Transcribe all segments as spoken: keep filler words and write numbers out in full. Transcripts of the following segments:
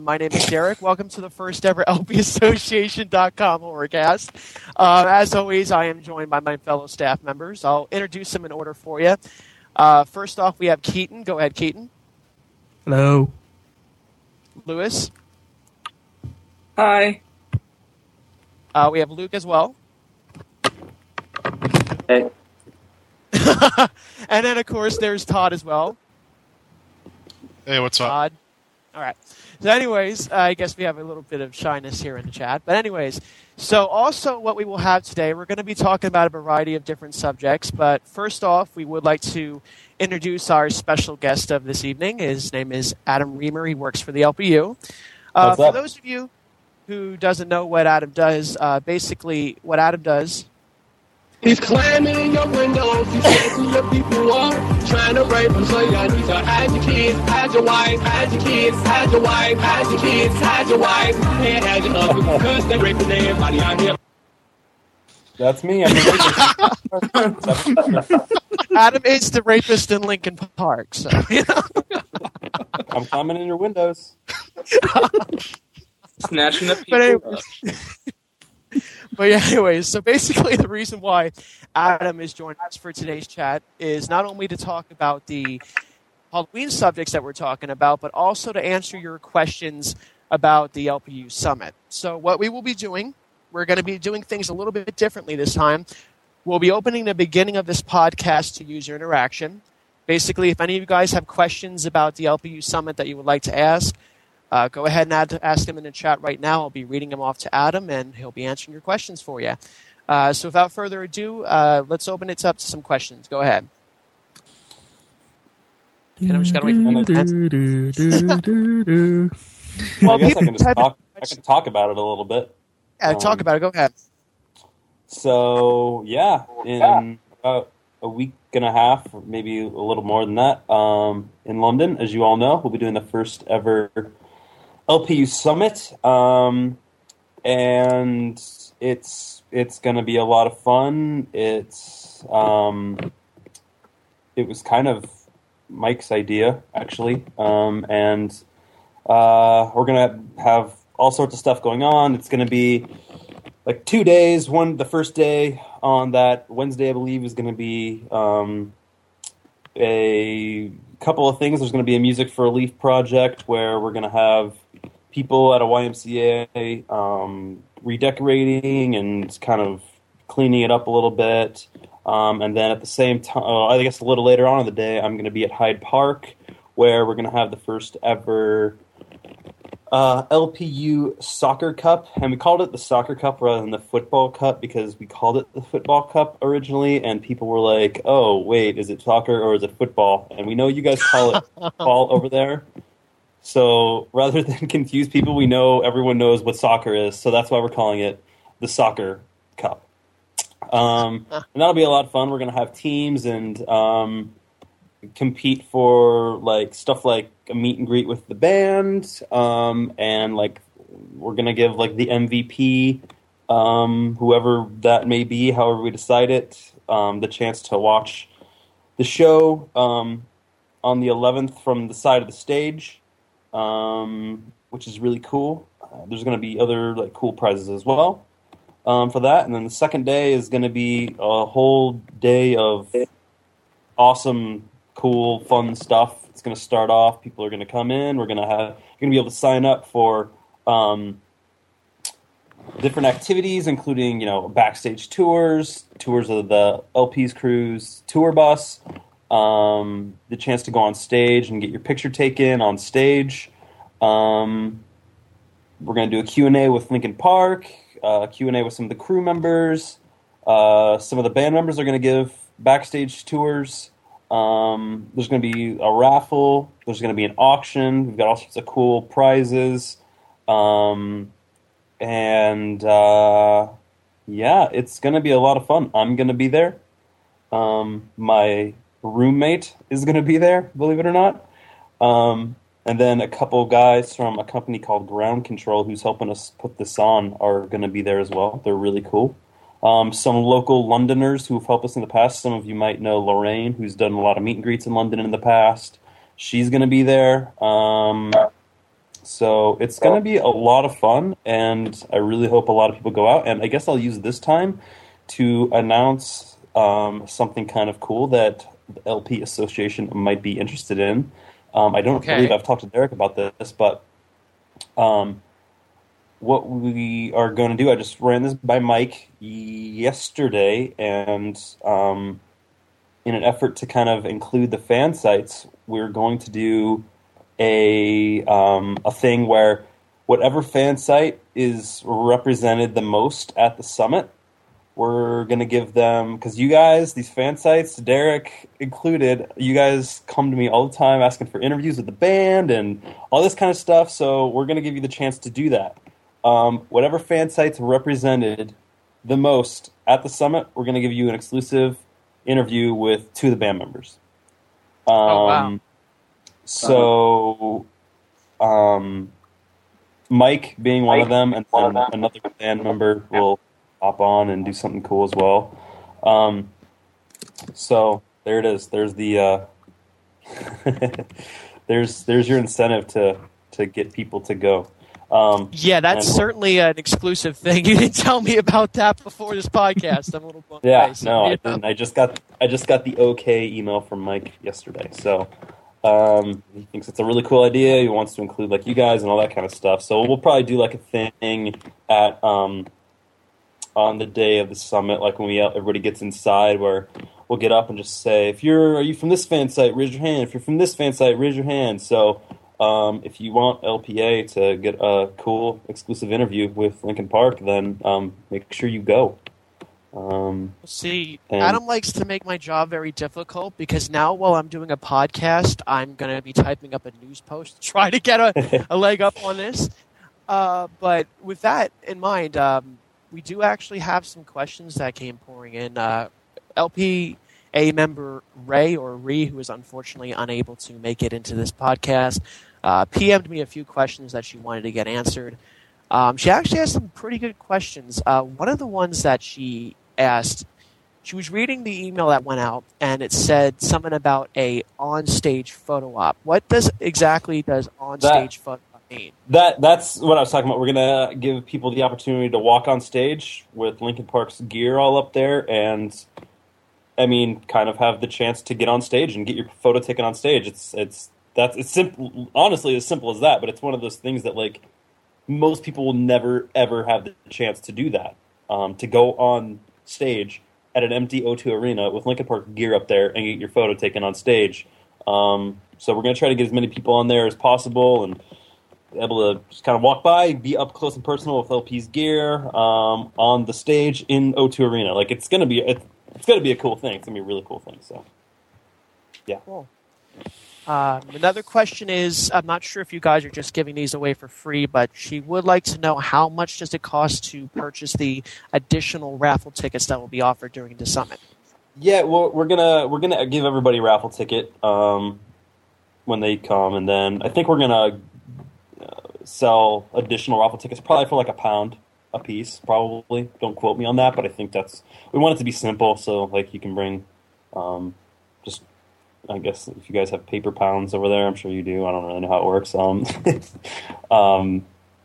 My name is Derek. Welcome to the first ever L P Association dot com Horrorcast. Uh, as always, I am joined by my fellow staff members. I'll introduce them in order for you. Uh, first off, we have Keaton. Go ahead, Keaton. Hello. Lewis. Hi. Uh, we have Luke as well. Hey. And then, of course, there's Todd as well. Hey, what's up? Todd. All right. So anyways, uh, I guess we have a little bit of shyness here in the chat. But anyways, so also what we will have today, we're going to be talking about a variety of different subjects. But first off, we would like to introduce our special guest of this evening. His name is Adam Reamer. He works for the L P U. Uh, for those of you who doesn't know what Adam does, uh, basically what Adam does... He's climbing in your windows, he's chasing your people up, trying to rape them, so y'all need to hide your kids, hide your wife, hide your kids, hide your wife, hide your kids, hide your wife, and hide your husband, because they're raping everybody out here. That's me, I'm the rapist. Adam is the rapist in Lincoln Park, so, you know. I'm climbing in your windows. Snatching the people but anyways, but yeah, anyways, so basically the reason why Adam is joining us for today's chat is not only to talk about the Halloween subjects that we're talking about, but also to answer your questions about the L P U Summit. So what we will be doing, we're going to be doing things a little bit differently this time. We'll be opening the beginning of this podcast to user interaction. Basically, if any of you guys have questions about the L P U Summit that you would like to ask, Uh, go ahead and add, ask him in the chat right now. I'll be reading them off to Adam, and he'll be answering your questions for you. Uh, so without further ado, uh, let's open it up to some questions. Go ahead. And I'm just going to wait for my Well, I guess I can, just talk, I can talk about it a little bit. Yeah, talk Um, about it. Go ahead. So, yeah, in about a week and a half, or maybe a little more than that, um, in London, as you all know, we'll be doing the first ever L P U Summit, um, and it's it's going to be a lot of fun. It's um, it was kind of Mike's idea, actually, um, and uh, we're going to have all sorts of stuff going on. It's going to be like two days. One, the first day on that Wednesday, I believe, is going to be um, a couple of things. There's going to be a Music for a Leaf project where we're going to have people at a Y M C A um, redecorating and kind of cleaning it up a little bit. Um, and then at the same time, uh, I guess a little later on in the day, I'm going to be at Hyde Park where we're going to have the first ever Uh, L P U Soccer Cup, and we called it the Soccer Cup rather than the Football Cup because we called it the Football Cup originally, and people were like, oh, wait, is it soccer or is it football? And we know you guys call it football over there, so rather than confuse people, we know everyone knows what soccer is, so that's why we're calling it the Soccer Cup. Um, and that'll be a lot of fun. We're going to have teams and um, compete for like stuff like a meet and greet with the band, um, and like we're gonna give like the M V P, um, whoever that may be, however we decide it, um, the chance to watch the show um, on the eleventh from the side of the stage, um, which is really cool. Uh, there's gonna be other like cool prizes as well um, for that, and then the second day is gonna be a whole day of awesome, cool, fun stuff. It's going to start off. People are going to come in. We're going to have. You're going to be able to sign up for um, different activities, including you know backstage tours, tours of the L P's cruise tour bus, um, the chance to go on stage and get your picture taken on stage. Um, we're going to do a Q and A with Lincoln Park, uh, Q and A with some of the crew members. Uh, some of the band members are going to give backstage tours. Um, there's going to be a raffle. There's going to be an auction. We've got all sorts of cool prizes. Um, and, uh, yeah, it's going to be a lot of fun. I'm going to be there. Um, my roommate is going to be there, believe it or not. Um, and then a couple guys from a company called Ground Control who's helping us put this on are going to be there as well. They're really cool. Um, some local Londoners who've helped us in the past. Some of you might know Lorraine, who's done a lot of meet and greets in London in the past. She's going to be there. Um, so it's going to be a lot of fun, and I really hope a lot of people go out. And I guess I'll use this time to announce um, something kind of cool that the L P Association might be interested in. Um, I don't Okay. believe I've talked to Derek about this, but um, what we are going to do, I just ran this by Mike yesterday, and um, in an effort to kind of include the fan sites, we're going to do a um, a thing where whatever fan site is represented the most at the summit, we're going to give them, because you guys, these fan sites, Derek included, you guys come to me all the time asking for interviews with the band and all this kind of stuff, so we're going to give you the chance to do that. Um, whatever fan sites represented the most at the summit, we're going to give you an exclusive interview with two of the band members. Um, Oh, wow. So, um, Mike being one of them, and then another band member will hop on and do something cool as well. Um, so there it is. There's the uh, there's there's your incentive to to get people to go. Um, Yeah, that's and- certainly an exclusive thing. You didn't tell me about that before this podcast. I'm a little blown Yeah, away. So, no, I you know. didn't. I just got I just got the okay email from Mike yesterday. So um, he thinks it's a really cool idea. He wants to include like you guys and all that kind of stuff. So we'll probably do like a thing at um, on the day of the summit, like when we everybody gets inside, where we'll get up and just say, if you're are you from this fan site, raise your hand. If you're from this fan site, raise your hand. So um, if you want L P A to get a cool exclusive interview with Linkin Park, then um, make sure you go. Um, See, And- Adam likes to make my job very difficult because now while I'm doing a podcast, I'm going to be typing up a news post to try to get a, a leg up on this. Uh, but with that in mind, um, we do actually have some questions that came pouring in. Uh, L P A member Ray, or Ree, who is unfortunately unable to make it into this podcast, uh, P M'd me a few questions that she wanted to get answered. Um, she actually has some pretty good questions. Uh, one of the ones that she asked, she was reading the email that went out, and it said something about a on-stage photo op. What does exactly does on-stage photo op mean? That that's what I was talking about. We're gonna give people the opportunity to walk on stage with Linkin Park's gear all up there, and I mean, kind of have the chance to get on stage and get your photo taken on stage. It's it's that's it's simple. Honestly, as simple as that. But it's one of those things that like most people will never ever have the chance to do that. Um, to go on stage at an empty O two arena with Linkin Park gear up there and get your photo taken on stage. Um, so we're gonna try to get as many people on there as possible and able to just kind of walk by, be up close and personal with L P's gear um, on the stage in O two Arena. Like it's gonna be, it's, it's gonna be a cool thing. It's gonna be a really cool thing. So, yeah. Cool. Um, another question is, I'm not sure if you guys are just giving these away for free, but she would like to know how much does it cost to purchase the additional raffle tickets that will be offered during the summit? Yeah, well, we're gonna we're gonna give everybody a raffle ticket um, when they come, and then I think we're gonna uh, sell additional raffle tickets, probably for like a pound a piece. Probably, don't quote me on that, but I think that's we want it to be simple, so like you can bring um, just. I guess if you guys have paper pounds over there, I'm sure you do. I don't really know how it works. Um, um,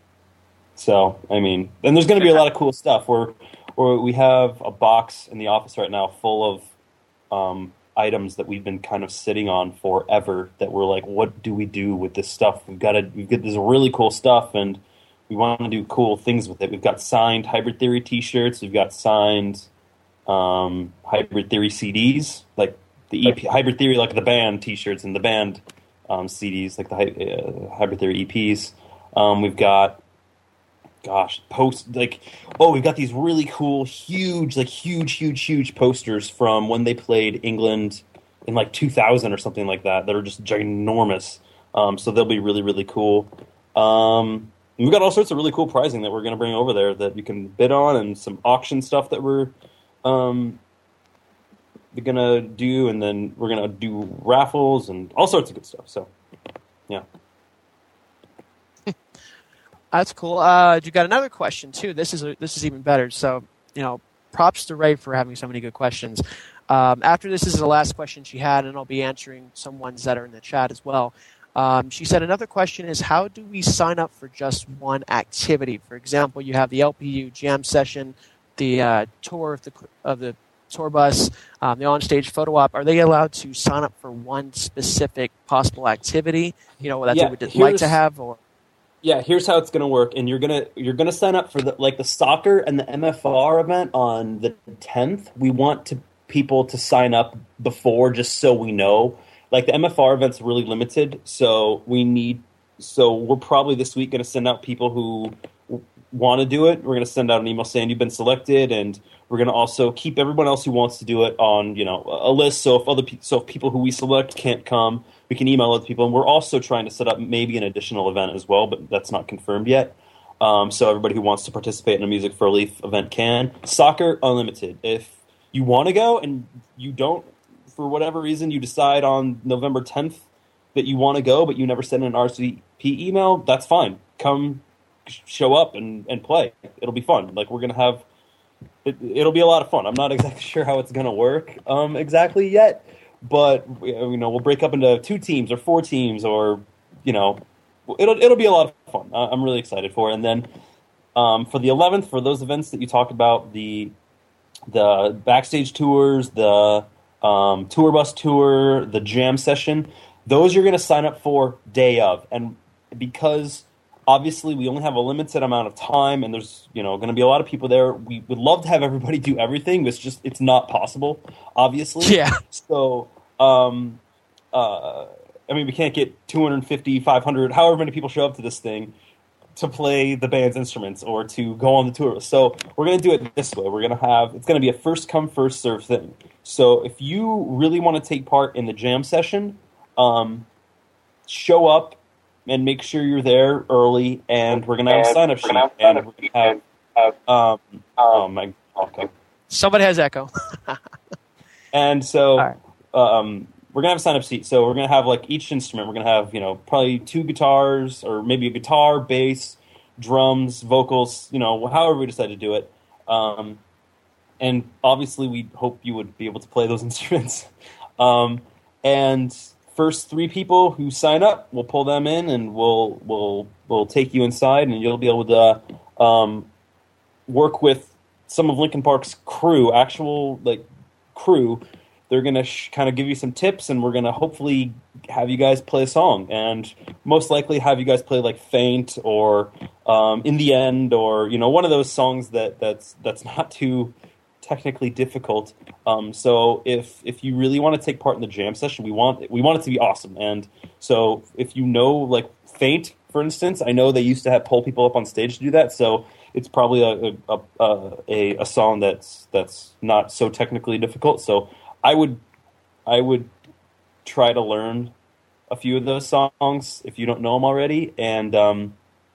so, I mean, and there's going to be a lot of cool stuff. We're, we're, we have a box in the office right now full of um, items that we've been kind of sitting on forever that we're like, what do we do with this stuff? We've got to, we've got this really cool stuff, and we want to do cool things with it. We've got signed Hybrid Theory t-shirts. We've got signed um, Hybrid Theory C Ds, like the E P, Hybrid Theory, like the band T-shirts and the band um, C Ds, like the uh, Hybrid Theory E Ps. Um, we've got, gosh, post like oh, we've got these really cool, huge, like huge, huge, huge posters from when they played England in like two thousand or something like that. That are just ginormous. Um, so they'll be really, really cool. Um, we've got all sorts of really cool prizing that we're going to bring over there that you can bid on, and some auction stuff that we're. Um, We're gonna do, and then we're gonna do raffles and all sorts of good stuff. So, yeah. That's cool. Uh, you got another question too. This is a, this is even better. So, you know, props to Ray for having so many good questions. Um, after this is the last question she had, and I'll be answering some ones that are in the chat as well. Um, she said another question is, how do we sign up for just one activity? For example, you have the L P U jam session, the uh, tour of the of the tour bus, um, the on-stage photo op. Are they allowed to sign up for one specific possible activity, you know, that Yeah, they would like here's- to have? Or Yeah, here's how it's going to work, and you're gonna you're gonna sign up for the like the soccer and the M F R event on the tenth. We want to people to sign up before, just so we know. Like the M F R event's really limited, so we need. So we're probably this week going to send out people who want to do it. We're going to send out an email saying you've been selected, and we're going to also keep everyone else who wants to do it on, you know, a list. So if other pe- so if people who we select can't come, we can email other people. And we're also trying to set up maybe an additional event as well, but that's not confirmed yet. Um, so everybody who wants to participate in a Music for a Leaf event can. Soccer unlimited. If you want to go and you don't, for whatever reason, you decide on November tenth that you want to go, but you never send an R S V P email, that's fine. Come show up and, and play. It'll be fun. Like we're going to have, it, it'll be a lot of fun. I'm not exactly sure how it's going to work um, exactly yet, but you know, we'll break up into two teams or four teams, or, you know, it'll, it'll be a lot of fun. I'm really excited for it. And then um, for the eleventh, for those events that you talked about, the, the backstage tours, the um, tour bus tour, the jam session, those you're going to sign up for day of. And because obviously we only have a limited amount of time, and there's, you know, going to be a lot of people there, we would love to have everybody do everything, but it's just, it's not possible, obviously. Yeah. So, um, uh, I mean, we can't get two hundred fifty, five hundred, however many people show up to this thing to play the band's instruments or to go on the tour. So we're going to do it this way. We're going to have, it's going to be a first come, first serve thing. So if you really want to take part in the jam session, um, show up and make sure you're there early, and we're going to have a sign-up sheet, and we're going to have, um, oh my, okay. somebody has echo. And so, All right. um, we're going to have a sign-up sheet. So we're going to have, like, each instrument, we're going to have, you know, probably two guitars, or maybe a guitar, bass, drums, vocals, you know, however we decide to do it. Um, and obviously we hope you would be able to play those instruments. Um, and first three people who sign up, we'll pull them in, and we'll we'll we'll take you inside, and you'll be able to um, work with some of Linkin Park's crew, actual like crew. They're gonna sh- kind of give you some tips, and we're gonna hopefully have you guys play a song, and most likely have you guys play like "Faint" or um, "In the End," or you know, one of those songs that that's that's not too technically difficult. Um, so if if you really want to take part in the jam session, we want we want it to be awesome. And so if you know, like Faint, for instance, I know they used to have pull people up on stage to do that. So it's probably a a, a, a, a song that's that's not so technically difficult. So I would I would try to learn a few of those songs if you don't know them already. And um,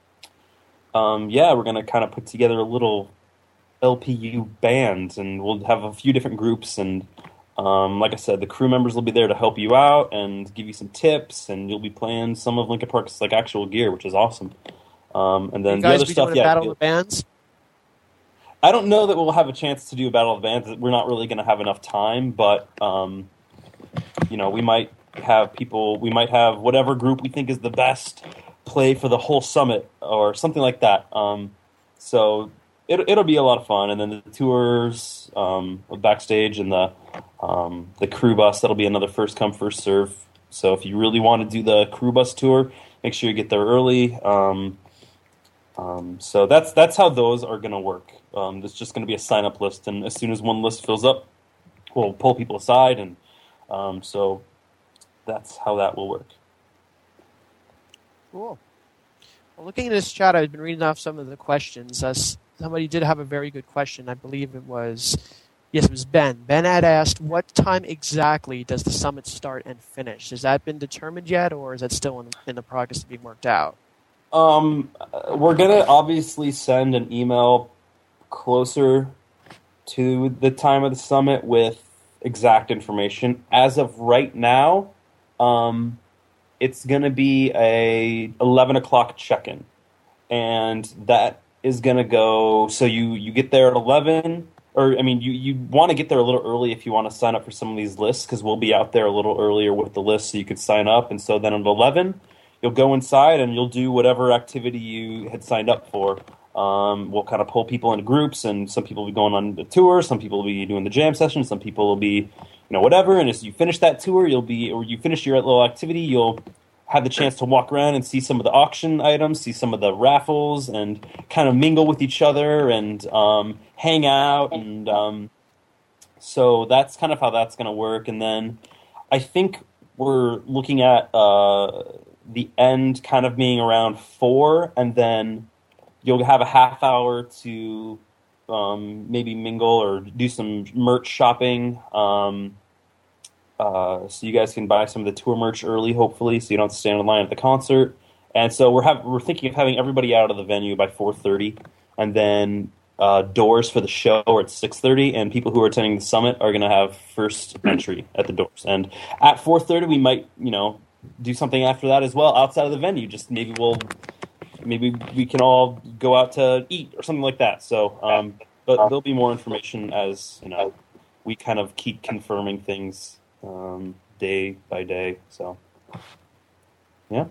um, yeah, we're gonna kind of put together a little L P U band, and we'll have a few different groups, and um, like I said, the crew members will be there to help you out and give you some tips, and you'll be playing some of Linkin Park's like actual gear, which is awesome. Um, and then You the guys other be stuff, doing a yeah. battle of the bands? I don't know that we'll have a chance to do a battle of the bands. We're not really going to have enough time, but um, you know, we might have people. We might have whatever group we think is the best play for the whole summit or something like that. Um, so. It, it'll be a lot of fun, and then the tours, um, backstage, and the um, the crew bus. That'll be another first come first serve. So if you really want to do the crew bus tour, make sure you get there early. Um, um, so that's that's how those are going to work. Um, there's just going to be a sign up list, and as soon as one list fills up, we'll pull people aside, and um, so that's how that will work. Cool. Well, looking at this chat, I've been reading off some of the questions. Uh, somebody did have a very good question. I believe it was, yes, it was Ben. Ben had asked, what time exactly does the summit start and finish? Has that been determined yet, or is that still in, in the progress of being worked out? Um, we're going to obviously send an email closer to the time of the summit with exact information. As of right now, um, it's going to be a eleven o'clock check-in, and that is going to go, so you, you get there at eleven, or, I mean, you, you want to get there a little early if you want to sign up for some of these lists, because we'll be out there a little earlier with the list so you could sign up, and so then at eleven, you'll go inside and you'll do whatever activity you had signed up for. Um, we'll kind of pull people into groups, and some people will be going on the tour, some people will be doing the jam session, some people will be, you know, whatever. And as you finish that tour, you'll be, or you finish your little activity, you'll have the chance to walk around and see some of the auction items, see some of the raffles, and kind of mingle with each other and um, hang out. And um, so that's kind of how that's going to work. And then I think we're looking at uh, the end kind of being around four, and then you'll have a half hour to um, maybe mingle or do some merch shopping. Um, uh, so you guys can buy some of the tour merch early, hopefully, so you don't have to stand in line at the concert. And so we're have, we're thinking of having everybody out of the venue by four thirty, and then uh, doors for the show are at six thirty, and people who are attending the summit are going to have first entry at the doors. And at four thirty, we might, you know, do something after that as well outside of the venue. Just maybe we'll maybe we can all go out to eat or something like that. So, um, but there'll be more information as, you know, we kind of keep confirming things um, day by day. So, yeah.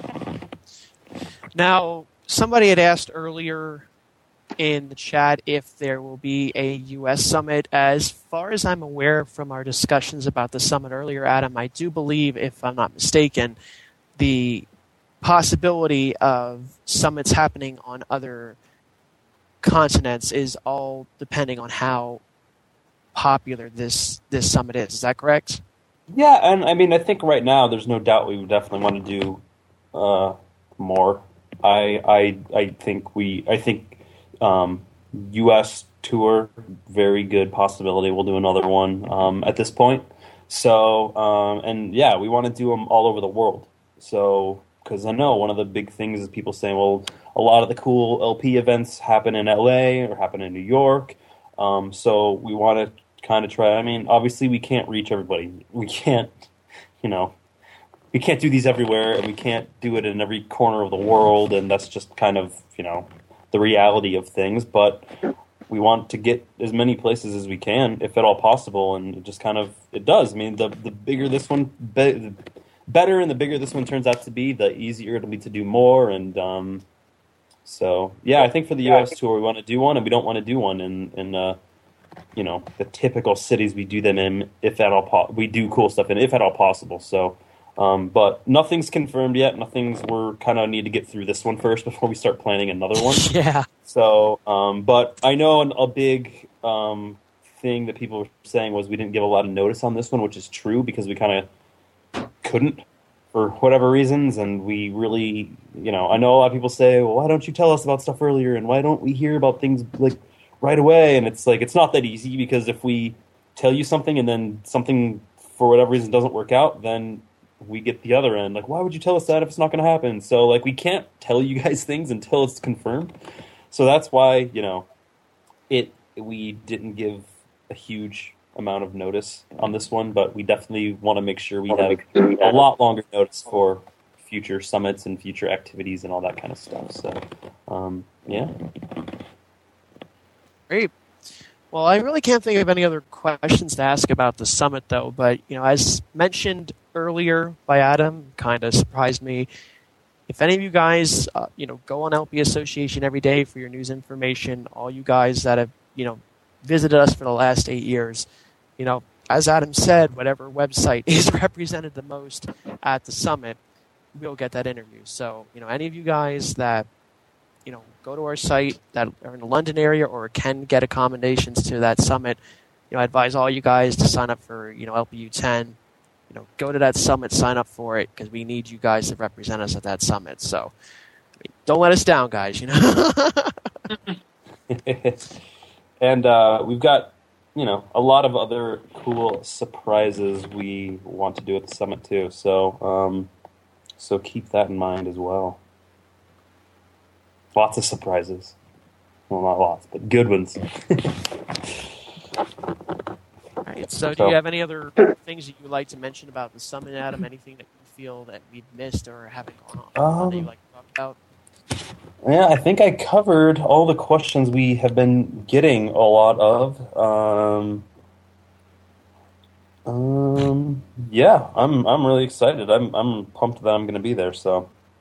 Now, somebody had asked earlier in the chat if there will be a U S summit. As far as I'm aware from our discussions about the summit earlier, Adam, I do believe, if I'm not mistaken, the possibility of summits happening on other continents is all depending on how popular this this summit is. Is that correct? Yeah, and I mean, I think right now there's no doubt we would definitely want to do uh, more. I I I think we I think um, U S tour, very good possibility. We'll do another one um, at this point. So um, and yeah, we want to do them all over the world. So. Because I know one of the big things is people saying, well, a lot of the cool L P events happen in L A or happen in New York. Um, so we want to kind of try. I mean, obviously we can't reach everybody. We can't, you know, we can't do these everywhere, and we can't do it in every corner of the world. And that's just kind of, you know, the reality of things. But we want to get as many places as we can, if at all possible. And it just kind of, it does. I mean, the the bigger this one, be, better, and the bigger this one turns out to be, the easier it'll be to do more. And um, so, yeah, I think for the U S tour, we want to do one, and we don't want to do one in, in uh, you know, the typical cities we do them in, if at all po- we do cool stuff in, if at all possible. So, um, but nothing's confirmed yet. Nothing's, we're kind of need to get through this one first before we start planning another one. Yeah. So, um, but I know an, a big um, thing that people were saying was we didn't give a lot of notice on this one, which is true, because we kind of couldn't for whatever reasons, and we really, you know, I know a lot of people say, well, why don't you tell us about stuff earlier, and why don't we hear about things like right away? And it's like, it's not that easy, because if we tell you something and then something for whatever reason doesn't work out, then we get the other end, like, why would you tell us that if it's not going to happen? So like, we can't tell you guys things until it's confirmed. So that's why, you know, it we didn't give a huge amount of notice on this one, but we definitely want to make sure we have a lot longer notice for future summits and future activities and all that kind of stuff. So, um, yeah. Great. Well, I really can't think of any other questions to ask about the summit, though. But, you know, as mentioned earlier by Adam, kind of surprised me. If any of you guys, uh, you know, go on L P Association every day for your news information, all you guys that have, you know, visited us for the last eight years, you know, as Adam said, whatever website is represented the most at the summit, we'll get that interview. So, you know, any of you guys that, you know, go to our site that are in the London area or can get accommodations to that summit, you know, I advise all you guys to sign up for, you know, L P U ten. You know, go to that summit, sign up for it, because we need you guys to represent us at that summit. So, I mean, don't let us down, guys, you know. And uh, we've got, you know, a lot of other cool surprises we want to do at the summit too. So, um, so keep that in mind as well. Lots of surprises. Well, not lots, but good ones. All right. So, do you have any other things that you would like to mention about the summit, Adam? Anything that you feel that we've missed or haven't gone on Um, that you'd like to talk about? Yeah, I think I covered all the questions we have been getting a lot of. Um, um, yeah, I'm I'm really excited. I'm I'm pumped that I'm going to be there. So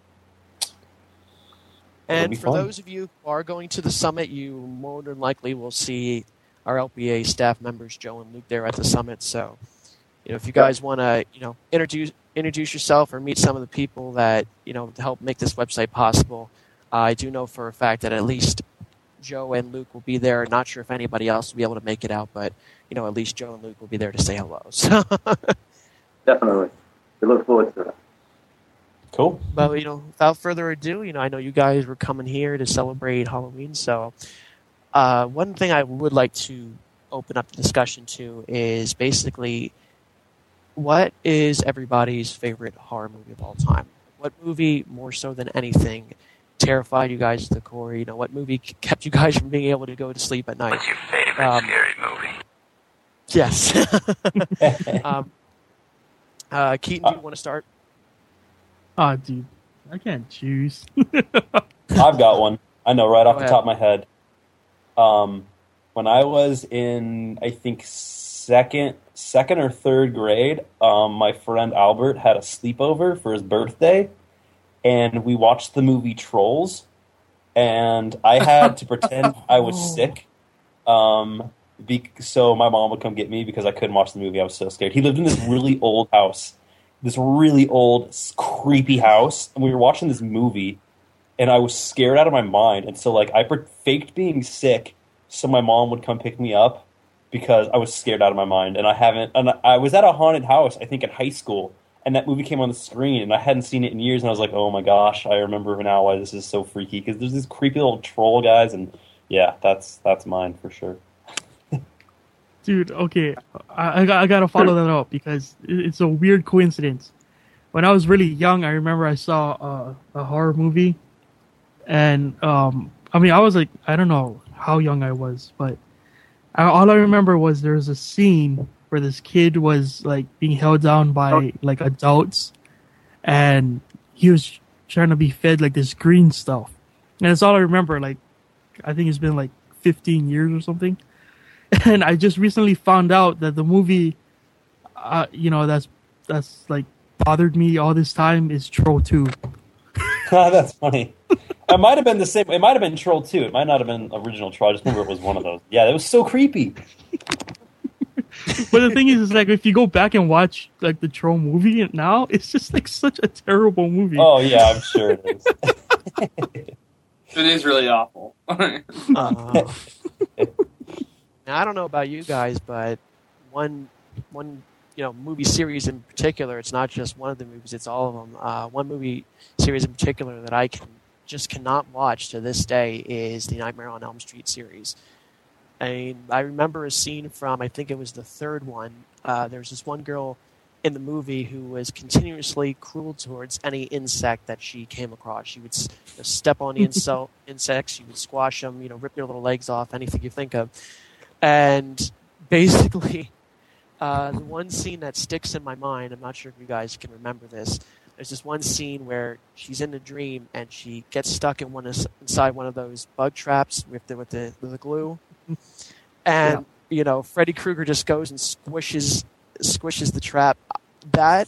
And be for fun. those of you who are going to the summit, you more than likely will see our L P A staff members, Joe and Luke, there at the summit. So, you know, if you guys want to, you know, introduce introduce yourself or meet some of the people that, you know, to help make this website possible, uh, I do know for a fact that at least Joe and Luke will be there. Not sure if anybody else will be able to make it out, but, you know, at least Joe and Luke will be there to say hello. So, Definitely. We look forward to that. Cool. but, you know, without further ado, you know, I know you guys were coming here to celebrate Halloween. So, uh, one thing I would like to open up the discussion to is basically, what is everybody's favorite horror movie of all time? What movie, more so than anything, terrified you guys to the core? You know, what movie kept you guys from being able to go to sleep at night? What's your favorite Um, scary movie? Yes. um, uh, Keaton, do you want to start? Oh, dude, I can't choose. I've got one. I know right off Go the ahead. top of my head. Um, when I was in, I think second, second or third grade, um, my friend Albert had a sleepover for his birthday, and we watched the movie Trolls. And I had to pretend I was sick, um, be- so my mom would come get me because I couldn't watch the movie. I was so scared. He lived in this really old house, this really old, s- creepy house, and we were watching this movie. And I was scared out of my mind. And so, like, I per- faked being sick so my mom would come pick me up because I was scared out of my mind. And I haven't... And I was at a haunted house, I think, in high school. And that movie came on the screen, and I hadn't seen it in years. And I was like, oh, my gosh, I remember now why this is so freaky. Because there's these creepy little troll guys. And, yeah, that's that's mine for sure. Dude, okay, I, I, got, I gotta follow that up because it, it's a weird coincidence. When I was really young, I remember I saw uh, a horror movie, and um, I mean, I was like, I don't know how young I was, but I, all I remember was there was a scene where this kid was like being held down by like adults, and he was trying to be fed like this green stuff, and that's all I remember. Like, I think it's been like fifteen years or something. And I just recently found out that the movie, uh, you know, that's that's like bothered me all this time is Troll two. That's funny. It might have been the same. It might have been Troll two. It might not have been original Troll. I just remember it was one of those. Yeah, it was so creepy. But the thing is, is like if you go back and watch like the Troll movie now, it's just like such a terrible movie. Oh, yeah, I'm sure it is. It is really awful. Uh, now, I don't know about you guys, but one one you know movie series in particular, it's not just one of the movies, it's all of them. Uh, one movie series in particular that I can just cannot watch to this day is the Nightmare on Elm Street series. I mean, I remember a scene from, I think it was the third one. Uh, there was this one girl in the movie who was continuously cruel towards any insect that she came across. She would you know, step on the insel- insects, she would squash them, you know, rip their little legs off, anything you think of. And basically, uh, the one scene that sticks in my mind, I'm not sure if you guys can remember this, there's this one scene where she's in a dream and she gets stuck in one of, inside one of those bug traps with the with the, with the glue, and yeah. you know Freddy Krueger just goes and squishes squishes the trap. That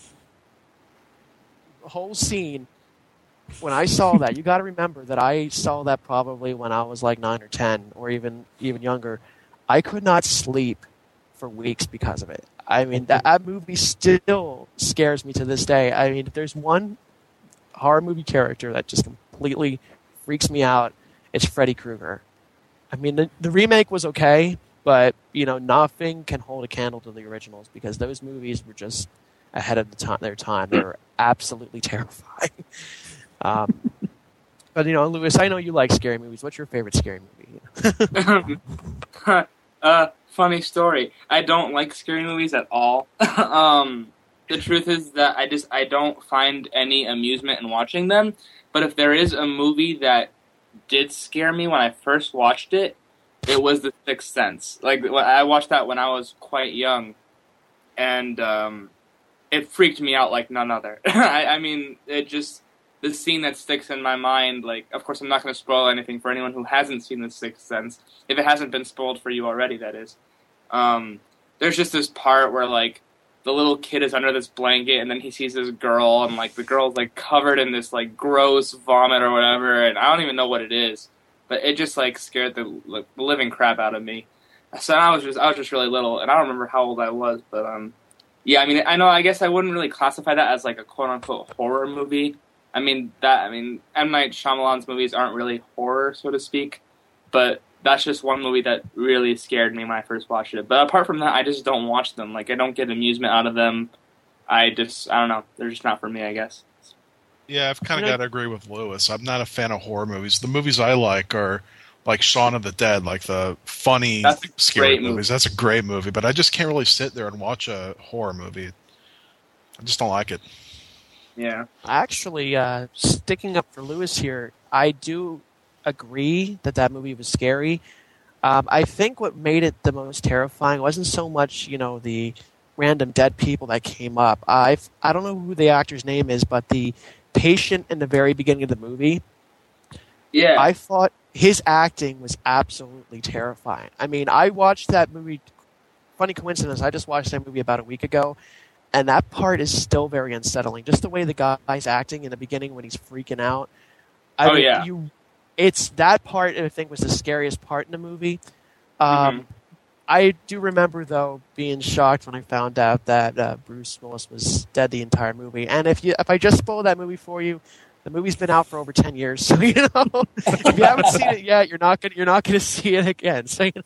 whole scene, when I saw that, you got to remember that I saw that probably when I was like nine or ten, or even even younger. I could not sleep for weeks because of it. I mean, that, that movie still scares me to this day. I mean, if there's one horror movie character that just completely freaks me out, it's Freddy Krueger. I mean, the, the remake was okay, but, you know, nothing can hold a candle to the originals because those movies were just ahead of the time, their time. They were absolutely terrifying. um, but, you know, Lewis, I know you like scary movies. What's your favorite scary movie? uh, funny story. I don't like scary movies at all. um, the truth is that I just I don't find any amusement in watching them. But if there is a movie that did scare me when I first watched it, it was The Sixth Sense. Like I watched that when I was quite young, and um, it freaked me out like none other. I, I mean, it just the scene that sticks in my mind. Like, of course, I'm not going to spoil anything for anyone who hasn't seen The Sixth Sense, if it hasn't been spoiled for you already. That is, um, there's just this part where like the little kid is under this blanket, and then he sees this girl, and like the girl's like covered in this like gross vomit or whatever, and I don't even know what it is, but it just like scared the, like, the living crap out of me. So I was just I was just really little, and I don't remember how old I was, but um, yeah, I mean, I know I guess I wouldn't really classify that as like a quote unquote horror movie. I mean that I mean M. Night Shyamalan's movies aren't really horror, so to speak, but that's just one movie that really scared me when I first watched it. But apart from that, I just don't watch them. Like, I don't get amusement out of them. I just, I don't know. They're just not for me, I guess. Yeah, I've kind of got to agree with Lewis. I'm not a fan of horror movies. The movies I like are like Shaun of the Dead, like the funny, That's a scary great movies. movie. That's a great movie, but I just can't really sit there and watch a horror movie. I just don't like it. Yeah. Actually, uh, sticking up for Lewis here, I do agree that that movie was scary. Um, I think what made it the most terrifying wasn't so much, you know, the random dead people that came up. I I don't know who the actor's name is, but the patient in the very beginning of the movie, Yeah. I thought his acting was absolutely terrifying. I mean, I watched that movie. Funny coincidence, I just watched that movie about a week ago, and that part is still very unsettling. Just the way the guy's acting in the beginning when he's freaking out. I Oh, mean, yeah. You, it's that part I think was the scariest part in the movie. Um, Mhm. I do remember though being shocked when I found out that uh, Bruce Willis was dead the entire movie. And if you if I just spoiled that movie for you, the movie's been out for over ten years. So you know, if you haven't seen it yet, you're not gonna you're not gonna see it again. So you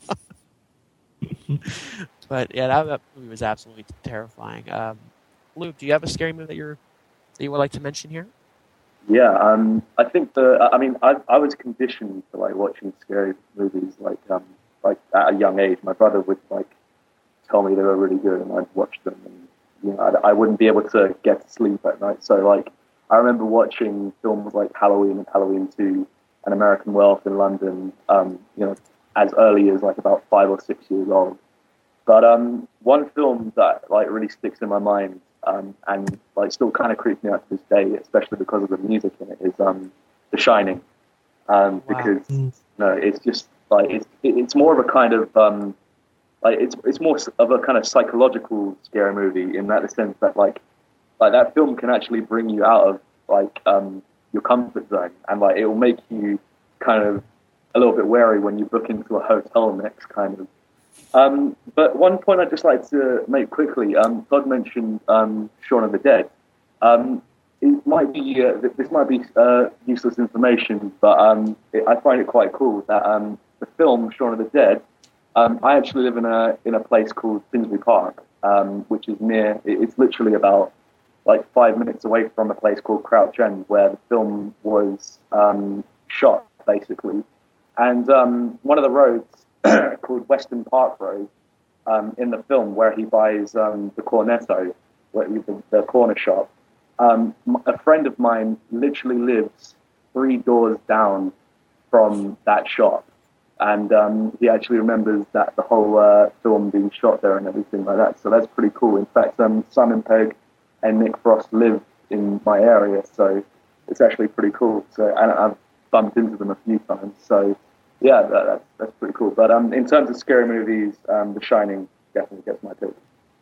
know. But yeah, that, that movie was absolutely terrifying. Um, Luke, do you have a scary movie that you're that you would like to mention here? Yeah, um, I think the. I mean, I I was conditioned to like watching scary movies, like um, like at a young age. My brother would like tell me they were really good, and I'd watch them, and you know, I, I wouldn't be able to get to sleep at night. So like, I remember watching films like Halloween and Halloween two, and American Wealth in London. Um, you know, as early as like about five or six years old. But um, one film that like really sticks in my mind. Um, and like still kind of creeps me out to this day, especially because of the music in it, is um, The Shining. Um, Wow. Because you know, it's just like it's it's more of a kind of um, like it's it's more of a kind of psychological scary movie in that sense that like like that film can actually bring you out of like um, your comfort zone, and like it will make you kind of a little bit wary when you book into a hotel next, kind of. Um, but one point I'd just like to make quickly, um, Todd mentioned um, Shaun of the Dead. Um, it might be uh, this might be uh, useless information, but um, it, I find it quite cool that um, the film Shaun of the Dead. Um, I actually live in a in a place called Finsbury Park, um, which is near. It, it's literally about like five minutes away from a place called Crouch End, where the film was um, shot, basically. And um, one of the roads called Western Park Road um, in the film, where he buys um, the Cornetto, where he, the, the corner shop. Um, a friend of mine literally lives three doors down from that shop, and um, he actually remembers that the whole uh, film being shot there and everything like that. So that's pretty cool. In fact, um, Simon Pegg and Nick Frost live in my area, so it's actually pretty cool. So and I've bumped into them a few times. So. Yeah, that, that's that's pretty cool. But um, in terms of scary movies, um, The Shining definitely gets my pick.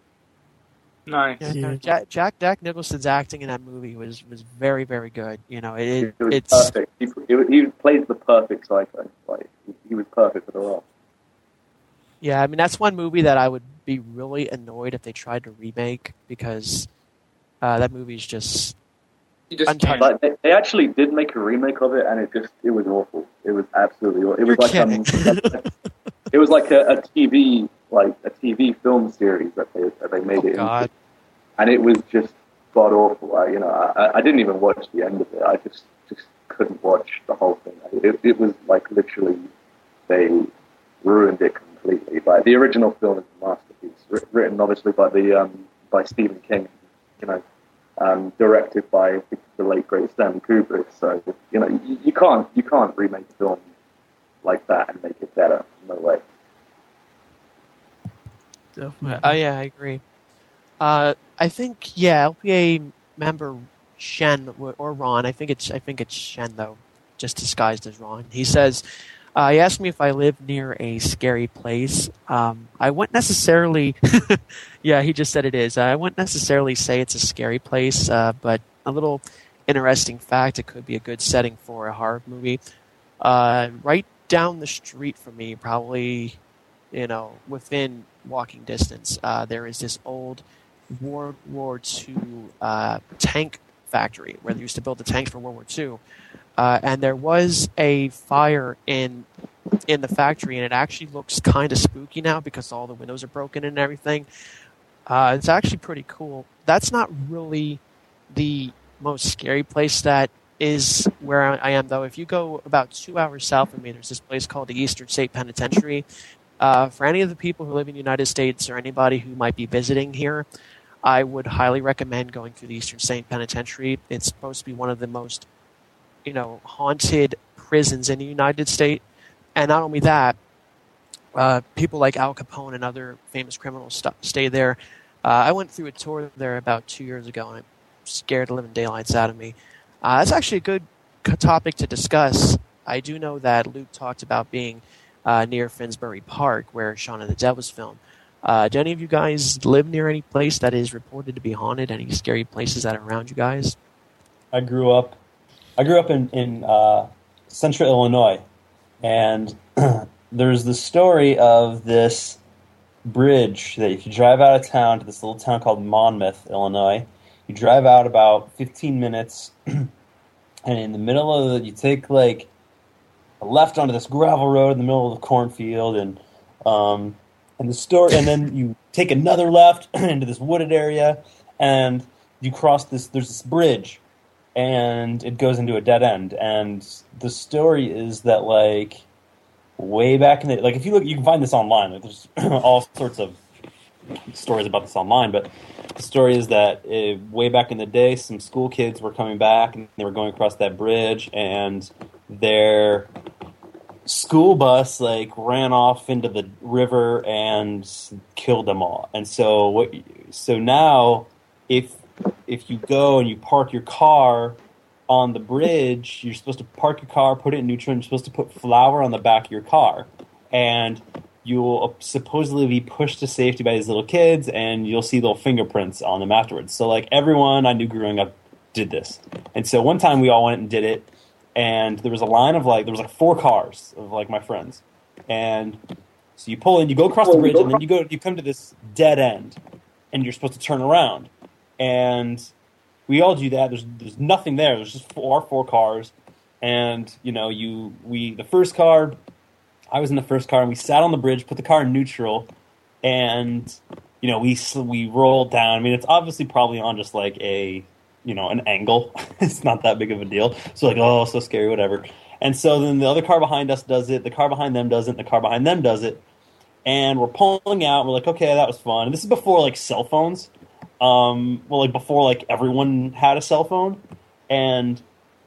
Nice. Yeah, Yeah. no, Jack, Jack Jack Nicholson's acting in that movie was, was very very good. You know, it, It was it's perfect. He, he, he plays the perfect psycho. Like he, he was perfect for the role. yeah. I mean, that's one movie that I would be really annoyed if they tried to remake because uh, that movie's just You just Untouched. can't. But they, they actually did make a remake of it, and it just it was awful. It was absolutely awful. It You're was like um, kidding. it was like a, a T V like a T V film series that they that they made Oh, it God. into, and it was just god awful. I, you know, I, I didn't even watch the end of it. I just just couldn't watch the whole thing. It, it was like literally they ruined it completely. But the original film is a masterpiece, writ- written obviously by the um, by Stephen King. You know. Um, directed by the late great Stanley Kubrick, so you know you, you can't you can't remake a film like that and make it better. No way. Definitely. Oh yeah, I agree. Uh, I think yeah, L P A member Shen or Ron. I think it's I think it's Shen though, just disguised as Ron. He says, Uh, he asked me if I live near a scary place. Um, I wouldn't necessarily. Yeah, he just said it is. I wouldn't necessarily say it's a scary place, uh, but a little interesting fact. It could be a good setting for a horror movie. Uh, right down the street from me, probably, you know, within walking distance, uh, there is this old World War Two uh, tank factory where they used to build the tanks for World War Two. Uh, and there was a fire in in the factory, and it actually looks kind of spooky now because all the windows are broken and everything. Uh, it's actually pretty cool. That's not really the most scary place that is where I am, though. If you go about two hours south of me, there's this place called the Eastern State Penitentiary. Uh, for any of the people who live in the United States or anybody who might be visiting here, I would highly recommend going through the Eastern State Penitentiary. It's supposed to be one of the most, you know, haunted prisons in the United States. And not only that, uh, people like Al Capone and other famous criminals st- stay there. Uh, I went through a tour there about two years ago, and it scared the living daylights out of me. Uh, that's actually a good topic to discuss. I do know that Luke talked about being uh, near Finsbury Park, where Shaun of the Dead was filmed. Uh, do any of you guys live near any place that is reported to be haunted? Any scary places that are around you guys? I grew up. I grew up in in uh, Central Illinois, and there's the story of this bridge that if you drive out of town to this little town called Monmouth, Illinois, you drive out about fifteen minutes, and in the middle of it, you take like a left onto this gravel road in the middle of the cornfield, and um, and the story, and then you take another left into this wooded area, and you cross this. There's this bridge, and it goes into a dead end. And the story is that like way back in the like, if you look, you can find this online. Like, there's all sorts of stories about this online, but the story is that uh, way back in the day, some school kids were coming back and they were going across that bridge, and their school bus like ran off into the river and killed them all. And so what? So now, if if you go and you park your car on the bridge, you're supposed to park your car, put it in neutral, and you're supposed to put flour on the back of your car, and you will supposedly be pushed to safety by these little kids, and you'll see little fingerprints on them afterwards. So, like, everyone I knew growing up did this. And so one time we all went and did it, and there was a line of, like, there was, like, four cars of, like, my friends. And so you pull in, you go across the bridge, and then you go, you come to this dead end, and you're supposed to turn around. And we all do that. There's there's nothing there. There's just four, four cars. And, you know, you we the first car... I was in the first car, and we sat on the bridge, put the car in neutral, and, you know, we we rolled down. I mean, it's obviously probably on just, like, a, you know, an angle. It's not that big of a deal. So, like, oh, so scary, whatever. And so then the other car behind us does it, the car behind them does it, and the car behind them does it. And we're pulling out, and we're like, okay, that was fun. And this is before, like, cell phones. Um, well, like, before, like, everyone had a cell phone. And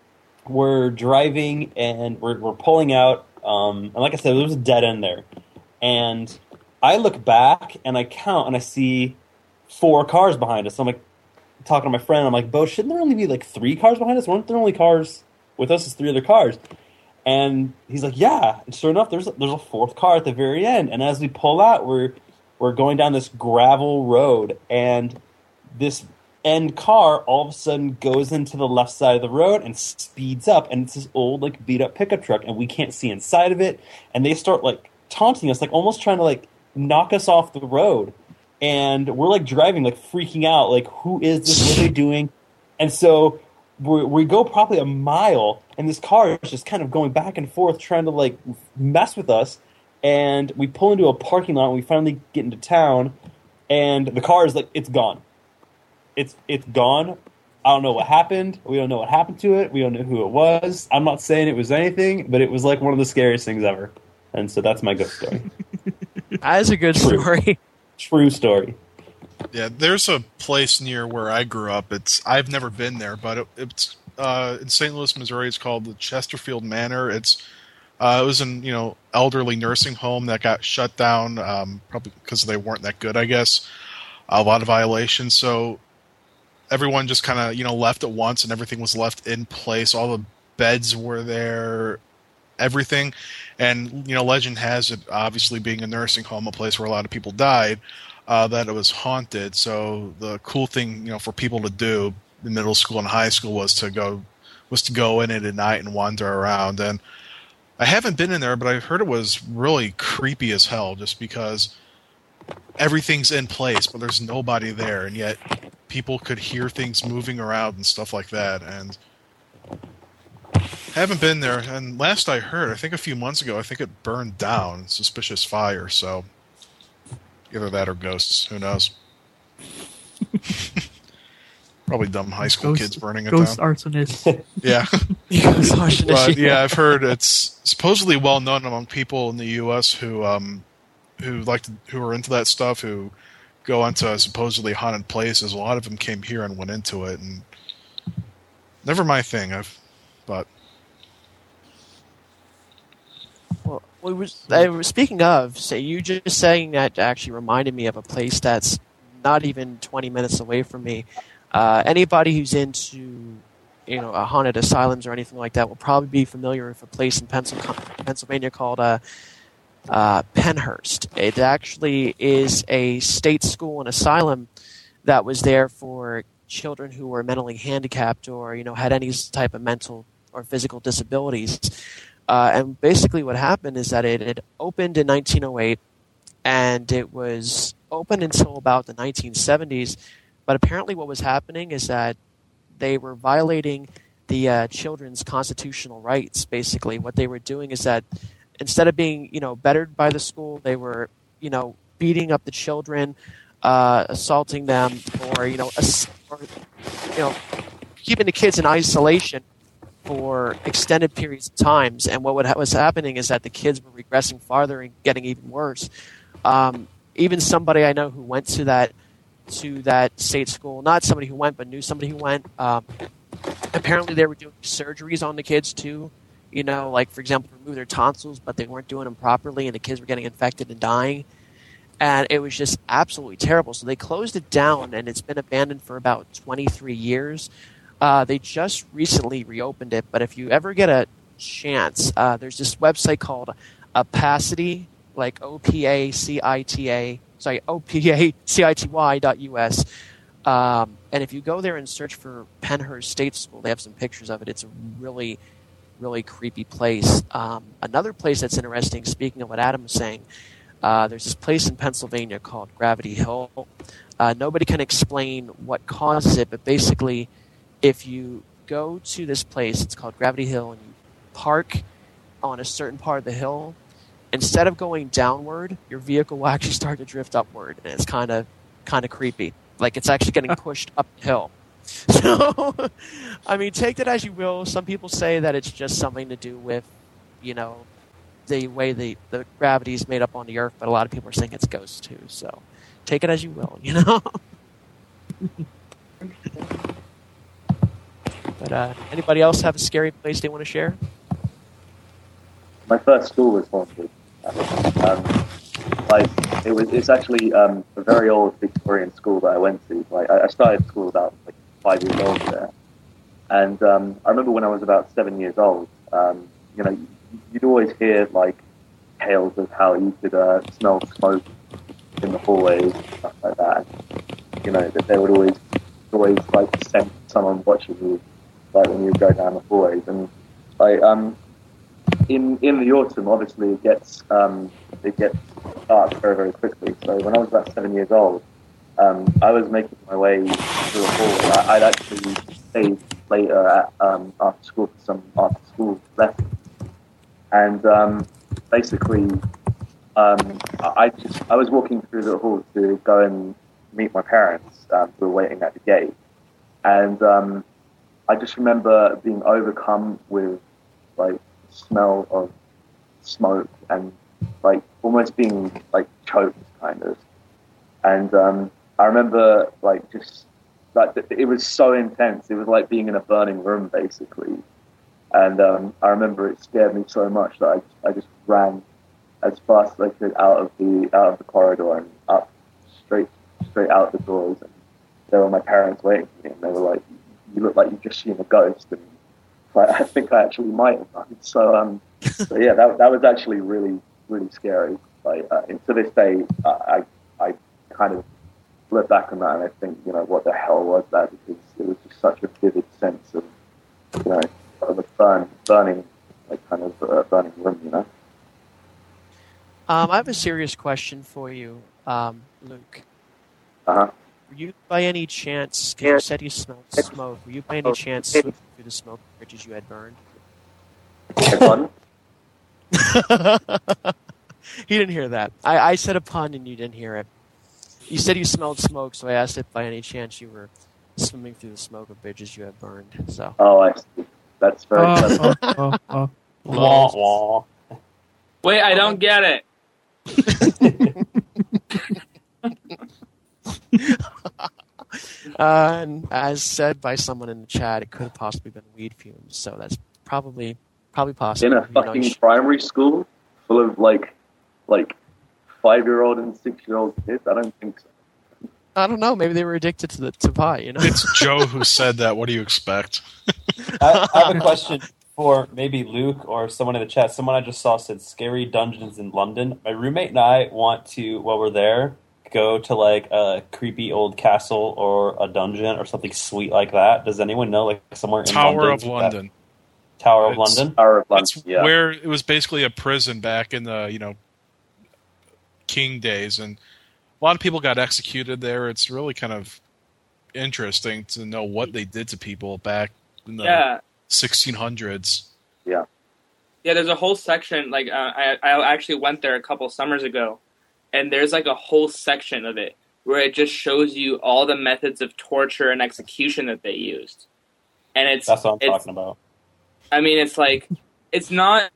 we're driving, and we're we're pulling out. Um, and like I said, there was a dead end there. And I look back, and I count, and I see four cars behind us. So I'm like, talking to my friend, I'm like, Bo, shouldn't there only be like three cars behind us? Weren't there only cars with us as three other cars? And he's like, yeah. And sure enough, there's a, there's a fourth car at the very end. And as we pull out, we're we're going down this gravel road, and this end car all of a sudden goes into the left side of the road and speeds up, and it's this old like beat up pickup truck, and we can't see inside of it, and they start like taunting us, like almost trying to like knock us off the road, and we're like driving like freaking out, like who is this, what are they doing? And so we we go probably a mile, and this car is just kind of going back and forth trying to like mess with us, and we pull into a parking lot, and we finally get into town, and the car is like, it's gone. It's it's gone. I don't know what happened. We don't know what happened to it. We don't know who it was. I'm not saying it was anything, but it was like one of the scariest things ever. And so that's my ghost story. That is a good True. story. True story. Yeah, there's a place near where I grew up. It's I've never been there, but it, it's uh, in Saint Louis, Missouri. It's called the Chesterfield Manor. It's uh, it was an you know elderly nursing home that got shut down um, probably because they weren't that good, I guess. A lot of violations. So everyone just kind of, you know, left at once, and everything was left in place. All the beds were there. everything. And, you know, legend has it, obviously being a nursing home, a place where a lot of people died, uh, that it was haunted. So the cool thing, you know, for people to do in middle school and high school was to go was to go in it at night and wander around. And I haven't been in there, but I heard it was really creepy as hell, just because everything's in place, but there's nobody there, and yet people could hear things moving around and stuff like that. And haven't been there. And last I heard, I think a few months ago, I think it burned down. Suspicious fire. So either that or ghosts. Who knows? Probably dumb high school Ghost- kids burning it Ghost down. arsonist. Yeah. Ghost arsonist, But yeah, I've heard it's supposedly well known among people in the U S who um who like to, who are into that stuff, who go into supposedly haunted places. A lot of them came here and went into it, and never my thing. I've but Well, we was, I was speaking of, say you just saying that actually reminded me of a place that's not even twenty minutes away from me. Uh, anybody who's into, you know, uh, haunted asylums or anything like that will probably be familiar with a place in Pencil- Pennsylvania called uh, uh, Pennhurst. It actually is a state school and asylum that was there for children who were mentally handicapped or, you know, had any type of mental or physical disabilities. Uh, and basically what happened is that it had opened in nineteen oh eight, and it was open until about the nineteen seventies. But apparently what was happening is that they were violating the uh, children's constitutional rights, basically. What they were doing is that instead of being, you know, bettered by the school, they were, you know, beating up the children, uh, assaulting them, or, you know, ass- or, you know, keeping the kids in isolation for extended periods of times. And what would ha- was happening is that the kids were regressing farther and getting even worse. Um, even somebody I know who went to that to that state school, not somebody who went, but knew somebody who went, um, apparently they were doing surgeries on the kids too. You know, like, for example, remove their tonsils, but they weren't doing them properly, and the kids were getting infected and dying. And it was just absolutely terrible. So they closed it down, and it's been abandoned for about twenty-three years. Uh, they just recently reopened it, but if you ever get a chance, uh, there's this website called Opacity, like O P A C I T A, sorry, O P A C I T Y dot U S. Um, and if you go there and search for Pennhurst State School, they have some pictures of it. It's a really, really creepy place. Um, another place that's interesting, speaking of what Adam was saying, uh, there's this place in Pennsylvania called Gravity Hill. Uh, nobody can explain what causes it, but basically, if you go to this place, it's called Gravity Hill, and you park on a certain part of the hill, instead of going downward, your vehicle will actually start to drift upward, and it's kind of kind of creepy. Like it's actually getting pushed uphill. So, I mean, take that as you will. Some people say that it's just something to do with, you know, the way the, the gravity is made up on the Earth, but a lot of people are saying it's ghosts too. So, take it as you will, you know? But uh, anybody else have a scary place they want to share? My first school was haunted. Um, like it was, it's actually um, a very old Victorian school that I went to. Like I, I started school about like five years old there, and um, I remember when I was about seven years old. Um, you know, you'd always hear like tales of how you could uh, smell smoke in the hallways and stuff like that. You know, that they would always, always like sense someone watching you, like when you go down the hallways, and like um. In in the autumn, obviously, it gets um, it gets dark very very quickly. So when I was about seven years old, um, I was making my way through a hall. I, I'd actually stayed later at, um, after school for some after school lessons, and um, basically, um, I just I was walking through the hall to go and meet my parents, um, who were waiting at the gate, and um, I just remember being overcome with like smell of smoke and like almost being like choked kind of, and um I remember like just like it was so intense. It was like being in a burning room basically, and um I remember it scared me so much that I, I just ran as fast as I could out of the out of the corridor and up straight straight out the doors, and there were my parents waiting for me, and they were like, "You look like you've just seen a ghost." And I think I actually might have done. So, um, So yeah, that that was actually really really scary. Like, uh, and to this day, uh, I I kind of look back on that and I think, you know, what the hell was that? Because it was just such a vivid sense of, you know, of a burn, burning, like kind of uh, burning room, you know. Um, I have a serious question for you, um, Luke. Uh huh. Were you by any chance, because you said you smelled smoke, were you by any chance sweeping through the smoke bridges you had burned? Pun? He didn't hear that. I, I said a pun and you didn't hear it. You said you smelled smoke, so I asked if by any chance you were swimming through the smoke of bridges you had burned. So. Oh, I see. That's very clever. Oh, oh, oh, oh. Wah, wah. Wait, I don't get it. Uh, and as said by someone in the chat, it could have possibly been weed fumes. So that's probably probably possible. In a fucking primary school full of like like five year old and six year old kids? I don't think so. I don't know. Maybe they were addicted to the to pie. You know, It's Joe who said that. What do you expect? I, I have a question for maybe Luke or someone in the chat. Someone I just saw said scary dungeons in London. My roommate and I want to, while we're there, go to like a creepy old castle or a dungeon or something sweet like that. Does anyone know like somewhere in Tower London? of London. Tower of It's- London? Tower of London, It's yeah. where it was basically a prison back in the, you know, King days, and a lot of people got executed there. It's really kind of interesting to know what they did to people back in the Yeah. sixteen hundreds. Yeah. Yeah, there's a whole section, like, uh, I, I actually went there a couple summers ago, and there's, like, a whole section of it where it just shows you all the methods of torture and execution that they used. And it's... That's what I'm it's, talking about. I mean, it's like, it's not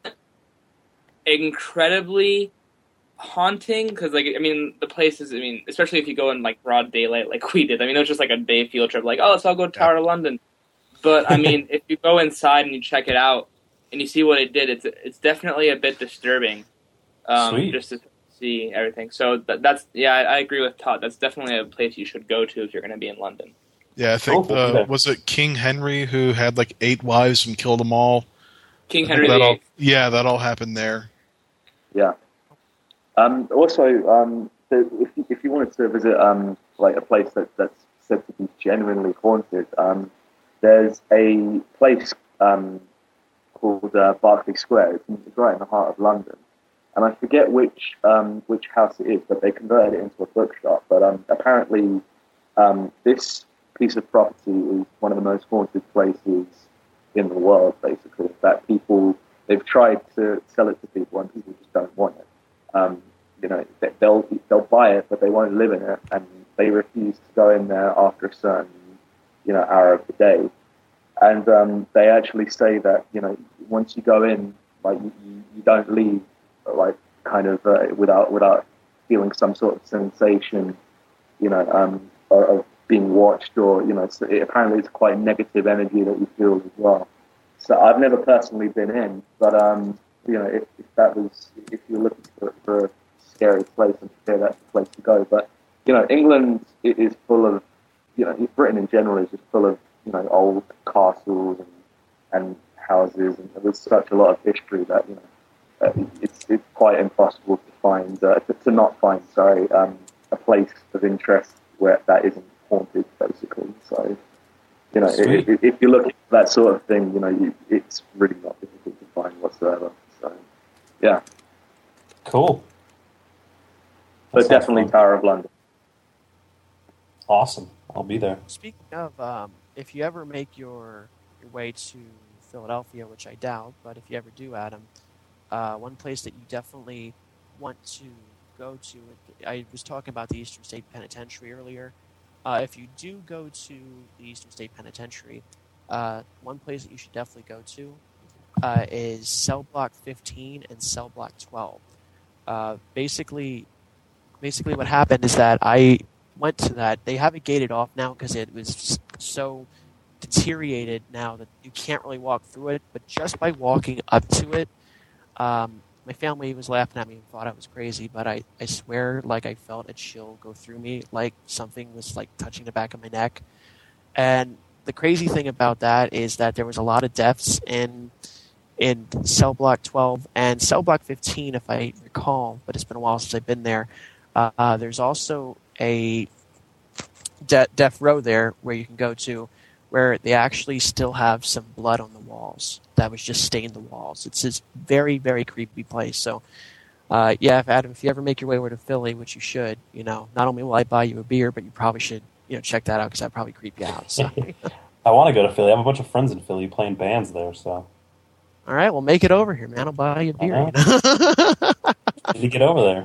incredibly haunting, because, like, I mean, the place is, I mean, especially if you go in, like, broad daylight like we did. I mean, it was just, like, a day field trip, like, oh, let's all go to Tower of London. But, I mean, if you go inside and you check it out, and you see what it did, it's it's definitely a bit disturbing, um, Sweet. just to see everything. So th- that's, yeah, I, I agree with Todd. That's definitely a place you should go to if you're going to be in London. Yeah, I think Cool. uh, Okay. was it King Henry who had like eight wives and killed them all? King I think Henry that the all, Eighth. yeah, that all happened there. Yeah. Um, also, um, so if you, if you wanted to visit um, like a place that, that's said to be genuinely haunted, um, there's a place um, called uh, Berkeley Square. It's, it's right in the heart of London, and I forget which um, which house it is, but they converted it into a bookshop. But um, apparently, um, this piece of property is one of the most haunted places in the world. Basically, that people they've tried to sell it to people, and people just don't want it. Um, you know, they- they'll they'll buy it, but they won't live in it, and they refuse to go in there after a certain, you know, hour of the day. And um, they actually say that, you know, once you go in, like you, you you don't leave, like kind of uh, without without feeling some sort of sensation, you know, um, of, of being watched, or you know, so it, apparently it's quite negative energy that you feel as well. So I've never personally been in, but um, you know, if, if that was, if you're looking for, for a scary place, I'm sure that's the place to go. But you know, England is full of, you know, Britain in general is just full of, you know, old castles and, and houses, and there's such a lot of history that, you know, uh, it's it's quite impossible to find, uh, to, to not find, sorry, um, a place of interest where that isn't haunted, basically. So, you know, if, if, if you're looking for that sort of thing, you know, you, it's really not difficult to find whatsoever. So, yeah, Cool. but That sounds definitely fun. Tower of London. Awesome. I'll be there. Speaking of, um, if you ever make your your way to Philadelphia, which I doubt, but if you ever do, Adam, uh, one place that you definitely want to go to, I was talking about the Eastern State Penitentiary earlier. Uh, if you do go to the Eastern State Penitentiary, uh, one place that you should definitely go to uh, is Cell Block fifteen and Cell Block twelve. Uh, basically, basically what happened is that I went to that. They have it gated off now because it was so deteriorated now that you can't really walk through it. But just by walking up to it, um, my family was laughing at me and thought I was crazy. But I, I swear, like I felt a chill go through me, like something was like touching the back of my neck. And the crazy thing about that is that there was a lot of deaths in in Cell Block twelve and Cell Block fifteen, if I recall, but it's been a while since I've been there. Uh, uh, there's also a de- Death Row there where you can go to where they actually still have some blood on the walls that was just stained the walls. It's this very, very creepy place. So, uh, yeah, if Adam, if you ever make your way over to Philly, which you should, you know, not only will I buy you a beer, but you probably should, you know, check that out because that'd probably creep you out. So. I want to go to Philly. I have a bunch of friends in Philly playing bands there, so. All right, well, make it over here, man. I'll buy you a beer. Right. You know? Need to get over there.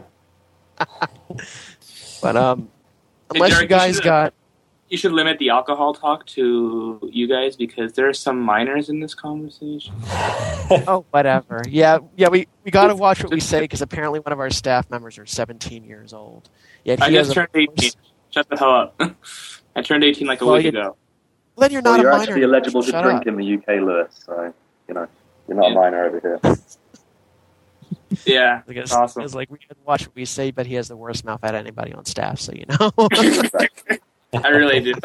But um, unless Derek, you guys should, got, you should limit the alcohol talk to you guys because there are some minors in this conversation. oh, whatever. Yeah, yeah. We, we got to watch what we say because apparently one of our staff members are seventeen years old. Yet I he has just a turned eighteen. Shut the hell up. I turned eighteen like a Well, week you- ago. Well, then you're Well, not you're a minor. actually eligible to Shut drink up. in the U K, Lewis. So you know you're not a minor over here. Yeah, Because awesome. it's like we can watch what we say, but he has the worst mouth out of anybody on staff. So you know. I really do.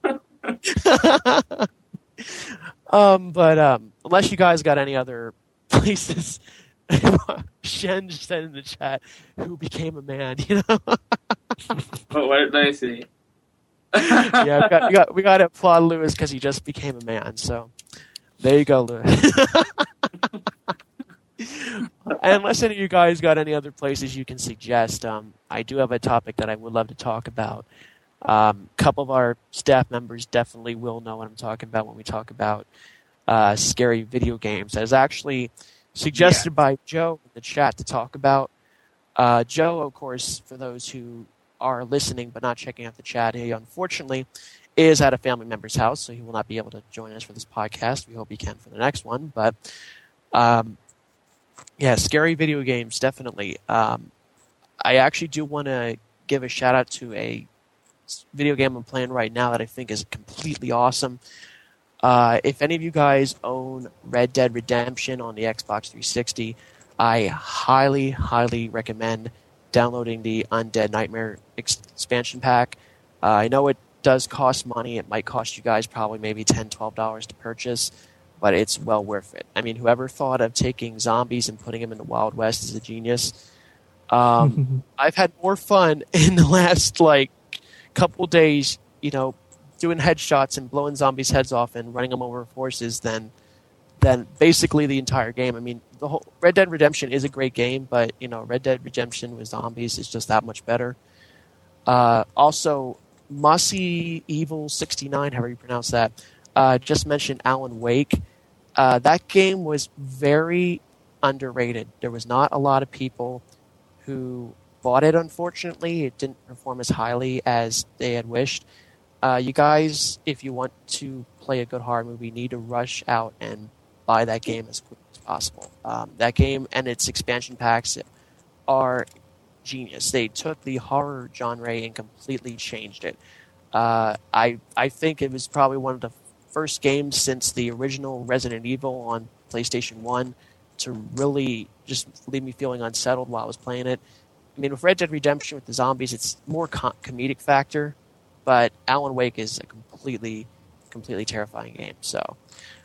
um, but um, unless you guys got any other places, Shen just said in the chat, "Who became a man?" You know. What, what did I see? yeah, we got, we got we got to applaud Lewis because he just became a man. So there you go, Lewis. And unless any of you guys got any other places you can suggest, um, I do have a topic that I would love to talk about. A um, couple of our staff members definitely will know what I'm talking about when we talk about uh, scary video games. That is actually suggested Yeah. by Joe in the chat to talk about. Uh, Joe, of course, for those who are listening but not checking out the chat, he unfortunately is at a family member's house, so he will not be able to join us for this podcast. We hope he can for the next one. But um, yeah, scary video games, definitely. Um, I actually do want to give a shout out to a video game I'm playing right now that I think is completely awesome. Uh, if any of you guys own Red Dead Redemption on the Xbox three sixty, I highly, highly recommend downloading the Undead Nightmare expansion pack. Uh, I know it does cost money. It might cost you guys probably maybe ten dollars, twelve dollars to purchase, but it's well worth it. I mean, whoever thought of taking zombies and putting them in the Wild West is a genius. Um, I've had more fun in the last, like, couple days, you know, doing headshots and blowing zombies' heads off and running them over with horses than than basically the entire game. I mean, the whole Red Dead Redemption is a great game, but you know, Red Dead Redemption with zombies is just that much better. Uh, also, Mossy Evil sixty-nine, however you pronounce that, uh, just mentioned Alan Wake. Uh, that game was very underrated. There was not a lot of people who bought it, unfortunately. It didn't perform as highly as they had wished. Uh, you guys, if you want to play a good horror movie, need to rush out and buy that game as quickly as possible. Um, that game and its expansion packs are genius. They took the horror genre and completely changed it. Uh, I I think it was probably one of the first games since the original Resident Evil on PlayStation one to really just leave me feeling unsettled while I was playing it. I mean, with Red Dead Redemption, with the zombies, it's more com- comedic factor, but Alan Wake is a completely, completely terrifying game. So,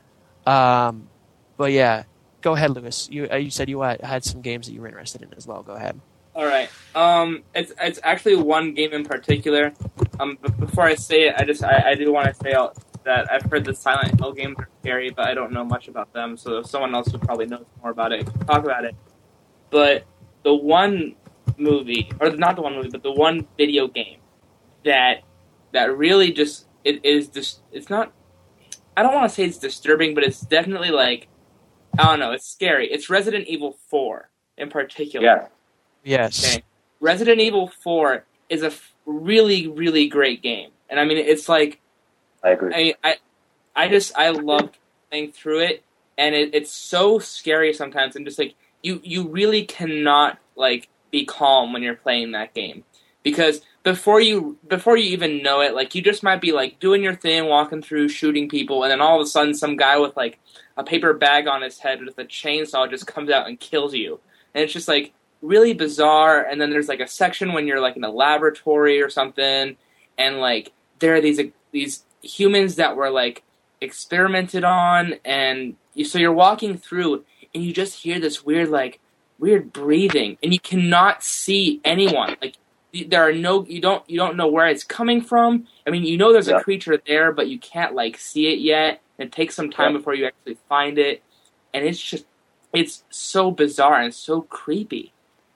um, but yeah, go ahead, Lewis. You uh, you said you had, had some games that you were interested in as well. Go ahead. All right. Um, it's it's actually one game in particular. Um, but before I say it, I just I, I do want to say that I've heard the Silent Hill games are scary, but I don't know much about them. So someone else who probably knows more about it can talk about it. But the one movie, or not the one movie, but the one video game that that really just it is just it's not. I don't want to say it's disturbing, but it's definitely like I don't know. It's scary. It's Resident Evil four in particular. Yeah. Yes. Okay. Resident Evil four is a f- really, really great game, and I mean, it's like I agree. I, I, I just I love playing through it, and it, it's so scary sometimes, and just like you, you really cannot like be calm when you're playing that game because before you before you even know it, like you just might be like doing your thing, walking through, shooting people, and then all of a sudden, some guy with like a paper bag on his head with a chainsaw just comes out and kills you, and it's just like really bizarre. And then there's like a section when you're like in a laboratory or something, and like there are these these humans that were like experimented on, and you, so you're walking through. and you just hear this weird like weird breathing, and you cannot see anyone. Like there are no you don't you don't know where it's coming from. I mean, you know there's yeah. a creature there, but you can't like see it yet. It takes some time yeah. before you actually find it, and it's just it's so bizarre and so creepy.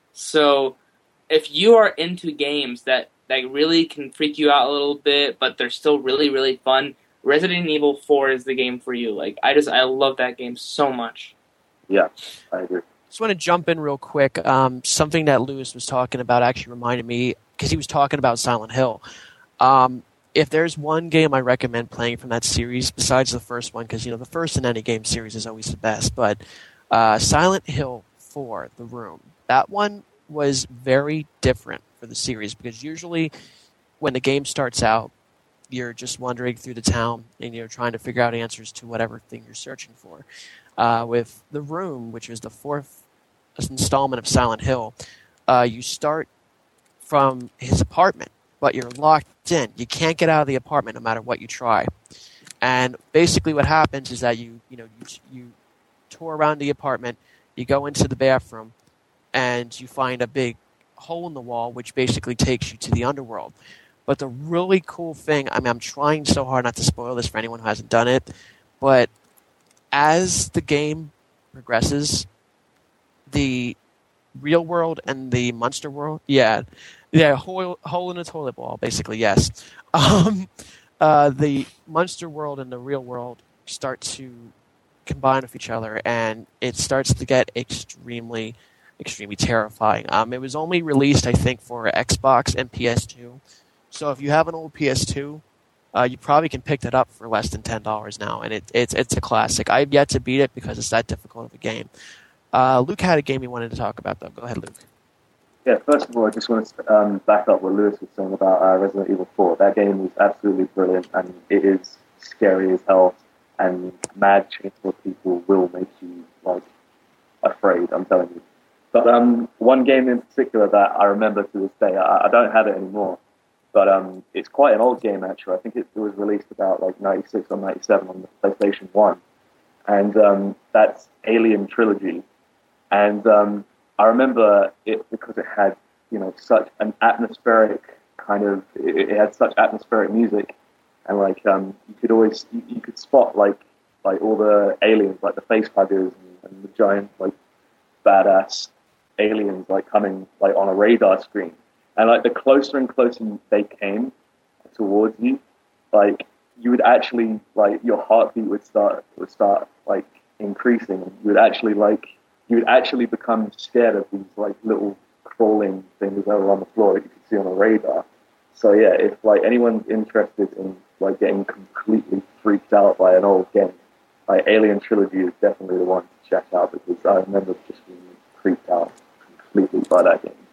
So if you are into games that that really can freak you out a little bit, but they're still really really fun, Resident Evil four is the game for you. Like I just I love that game so much. Yeah, I agree. Just want to jump in real quick. Um, something that Lewis was talking about actually reminded me, because he was talking about Silent Hill. Um, if there's one game I recommend playing from that series, besides the first one, because you know the first in any game series is always the best, but uh, Silent Hill four, The Room, that one was very different for the series, because usually when the game starts out, you're just wandering through the town and you're trying to figure out answers to whatever thing you're searching for. Uh, with The Room, which is the fourth installment of Silent Hill, uh, you start from his apartment, but you're locked in. You can't get out of the apartment no matter what you try. And basically what happens is that you you know you, you tour around the apartment, you go into the bathroom, and you find a big hole in the wall, which basically takes you to the underworld. But the really cool thing, I mean, I'm trying so hard not to spoil this for anyone who hasn't done it, but as the game progresses, the real world and the monster world, yeah, yeah, hole, hole in a toilet bowl, basically, yes. Um, uh, the monster world and the real world start to combine with each other, and it starts to get extremely, extremely terrifying. Um, it was only released, I think, for Xbox and P S two, so if you have an old P S two, Uh, you probably can pick that up for less than ten dollars now, and it, it's it's a classic. I've yet to beat it because it's that difficult of a game. Uh, Luke had a game he wanted to talk about, though. Go ahead, Luke. Yeah, first of all, I just want to um, back up what Lewis was saying about uh, Resident Evil four. That game was absolutely brilliant, and it is scary as hell, and mad chainsaw people will make you, like, afraid, I'm telling you. But um, one game in particular that I remember to this day, I, I don't have it anymore, but um, it's quite an old game, actually. I think it, it was released about like ninety-six or ninety-seven on the PlayStation one. And um, that's Alien Trilogy. And um, I remember it because it had, you know, such an atmospheric kind of, it, it had such atmospheric music. And like, um, you could always, you, you could spot like, like all the aliens, like the face huggers and, and the giant, like, badass aliens, like coming like on a radar screen. And like the closer and closer they came towards you, like you would actually like your heartbeat would start would start like increasing. You would actually like you would actually become scared of these like little crawling things that were on the floor that you could see on a radar. So yeah, if like anyone's interested in like getting completely freaked out by an old game, like Alien Trilogy is definitely the one to check out, because I remember just being freaked out completely by that game.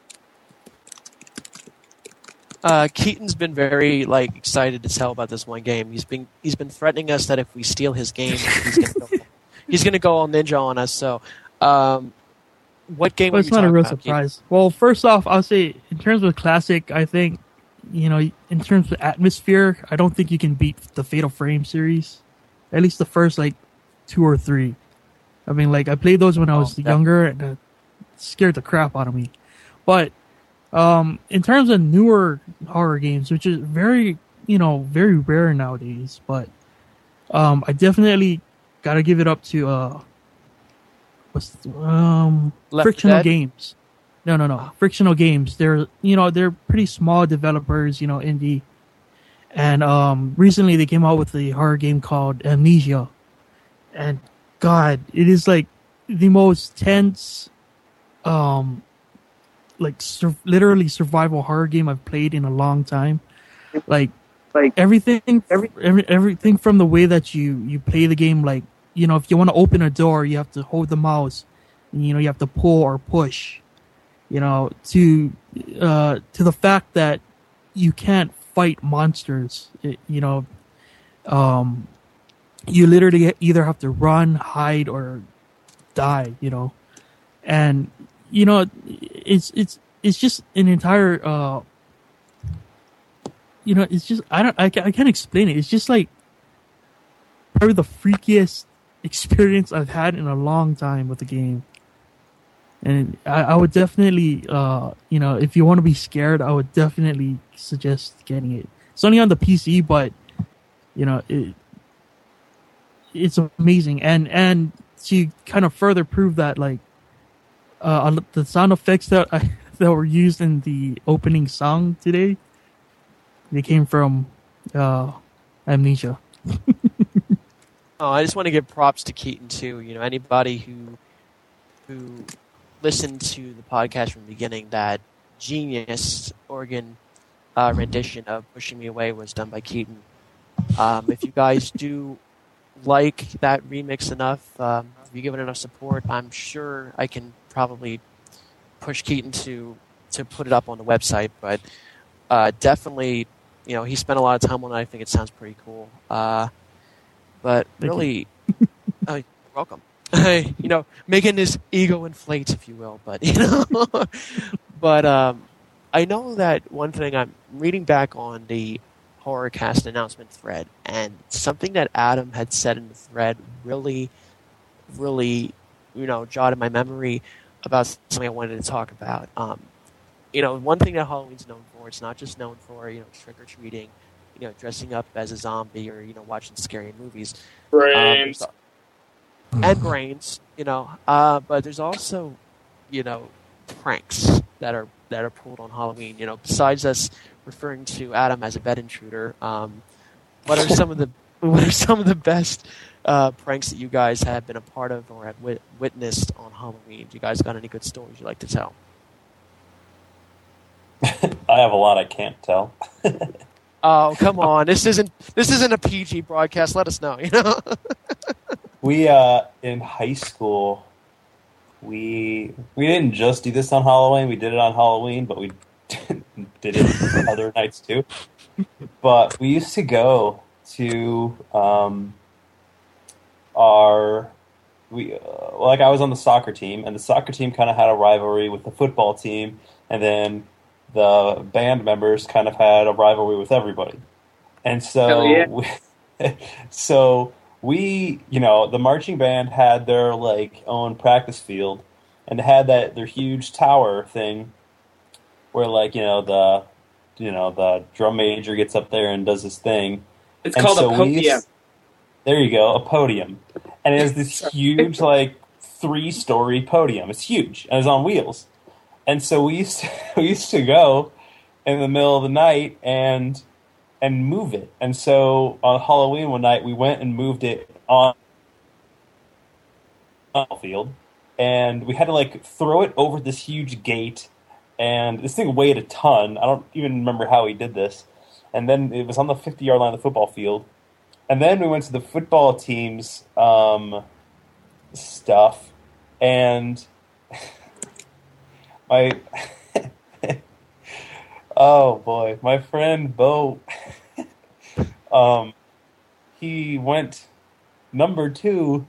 Uh, Keaton's been very like excited to tell about this one game. He's been he's been threatening us that if we steal his game, he's gonna go, he's gonna go all ninja on us. So, um, what game? Well, it's not a real surprise. Keaton? Well, first off, I'll say in terms of classic, I think you know in terms of atmosphere, I don't think you can beat the Fatal Frame series. At least the first like two or three. I mean, like I played those when I was oh, younger, and it scared the crap out of me. But Um, in terms of newer horror games, which is very, you know, very rare nowadays, but um, I definitely gotta give it up to uh, what's the, um, Left Frictional Dead? Games. No, no, no, Frictional Games. They're, you know, they're pretty small developers, you know, indie, and um, recently they came out with a horror game called Amnesia, and God, it is like the most tense, um. like sur- literally survival horror game I've played in a long time. Like, like everything, every, every everything from the way that you, you play the game. Like, you know, if you want to open a door, you have to hold the mouse, and, you know, you have to pull or push. You know, to uh, to the fact that you can't fight monsters. It, you know, um, you literally either have to run, hide, or die. You know, and you know, it's it's it's just an entire, uh, you know, it's just I don't I, I can't explain it. It's just like probably the freakiest experience I've had in a long time with the game. And I, I would definitely, uh, you know, if you want to be scared, I would definitely suggest getting it. It's only on the P C, but you know, it it's amazing. And and to kind of further prove that, like, uh, the sound effects that I, that were used in the opening song today, they came from uh, Amnesia. Oh, I just want to give props to Keaton too. You know, anybody who who listened to the podcast from the beginning, that genius organ uh, rendition of "Pushing Me Away" was done by Keaton. Um, if you guys do like that remix enough, um, if you give it enough support, I'm sure I can probably push Keaton to to put it up on the website. But uh, definitely, you know, he spent a lot of time on it. I think it sounds pretty cool. Uh, but Thank really, uh, you're welcome. You know, making his ego inflate, if you will. But you know, but um, I know that one thing. I'm reading back on the Horrorcast announcement thread, and something that Adam had said in the thread really, really, you know, jotted my memory about something I wanted to talk about. Um, you know, one thing that Halloween's known for, it's not just known for, you know, trick-or-treating, you know, dressing up as a zombie or, you know, watching scary movies. Brains. Um, and brains, you know. Uh, but there's also, you know, pranks that are that are pulled on Halloween. You know, besides us referring to Adam as a bed intruder, um, what are some of the what are some of the best uh, pranks that you guys have been a part of or have wit- witnessed on Halloween? Do you guys got any good stories you'd like to tell? I have a lot I can't tell. Oh, come on! This isn't this isn't a P G broadcast. Let us know. You know. We uh in high school, we we didn't just do this on Halloween. We did it on Halloween, but we did it other nights too. But we used to go to um our we uh, like I was on the soccer team, and the soccer team kind of had a rivalry with the football team, and then the band members kind of had a rivalry with everybody. And so yeah. we, so we, you know, the marching band had their like own practice field, and they had that their huge tower thing where, like, you know, the you know the drum major gets up there and does his thing. It's and called so a podium. There you go, a podium, and it has this huge like three story podium. It's huge and it's on wheels. And so we used to, we used to go in the middle of the night and and move it. And so on Halloween one night, we went and moved it on the field, and we had to like throw it over this huge gate. And this thing weighed a ton. I don't even remember how we did this. And then it was on the fifty-yard line of the football field. And then we went to the football team's um, stuff, and my oh boy, my friend Bo, um, he went number two.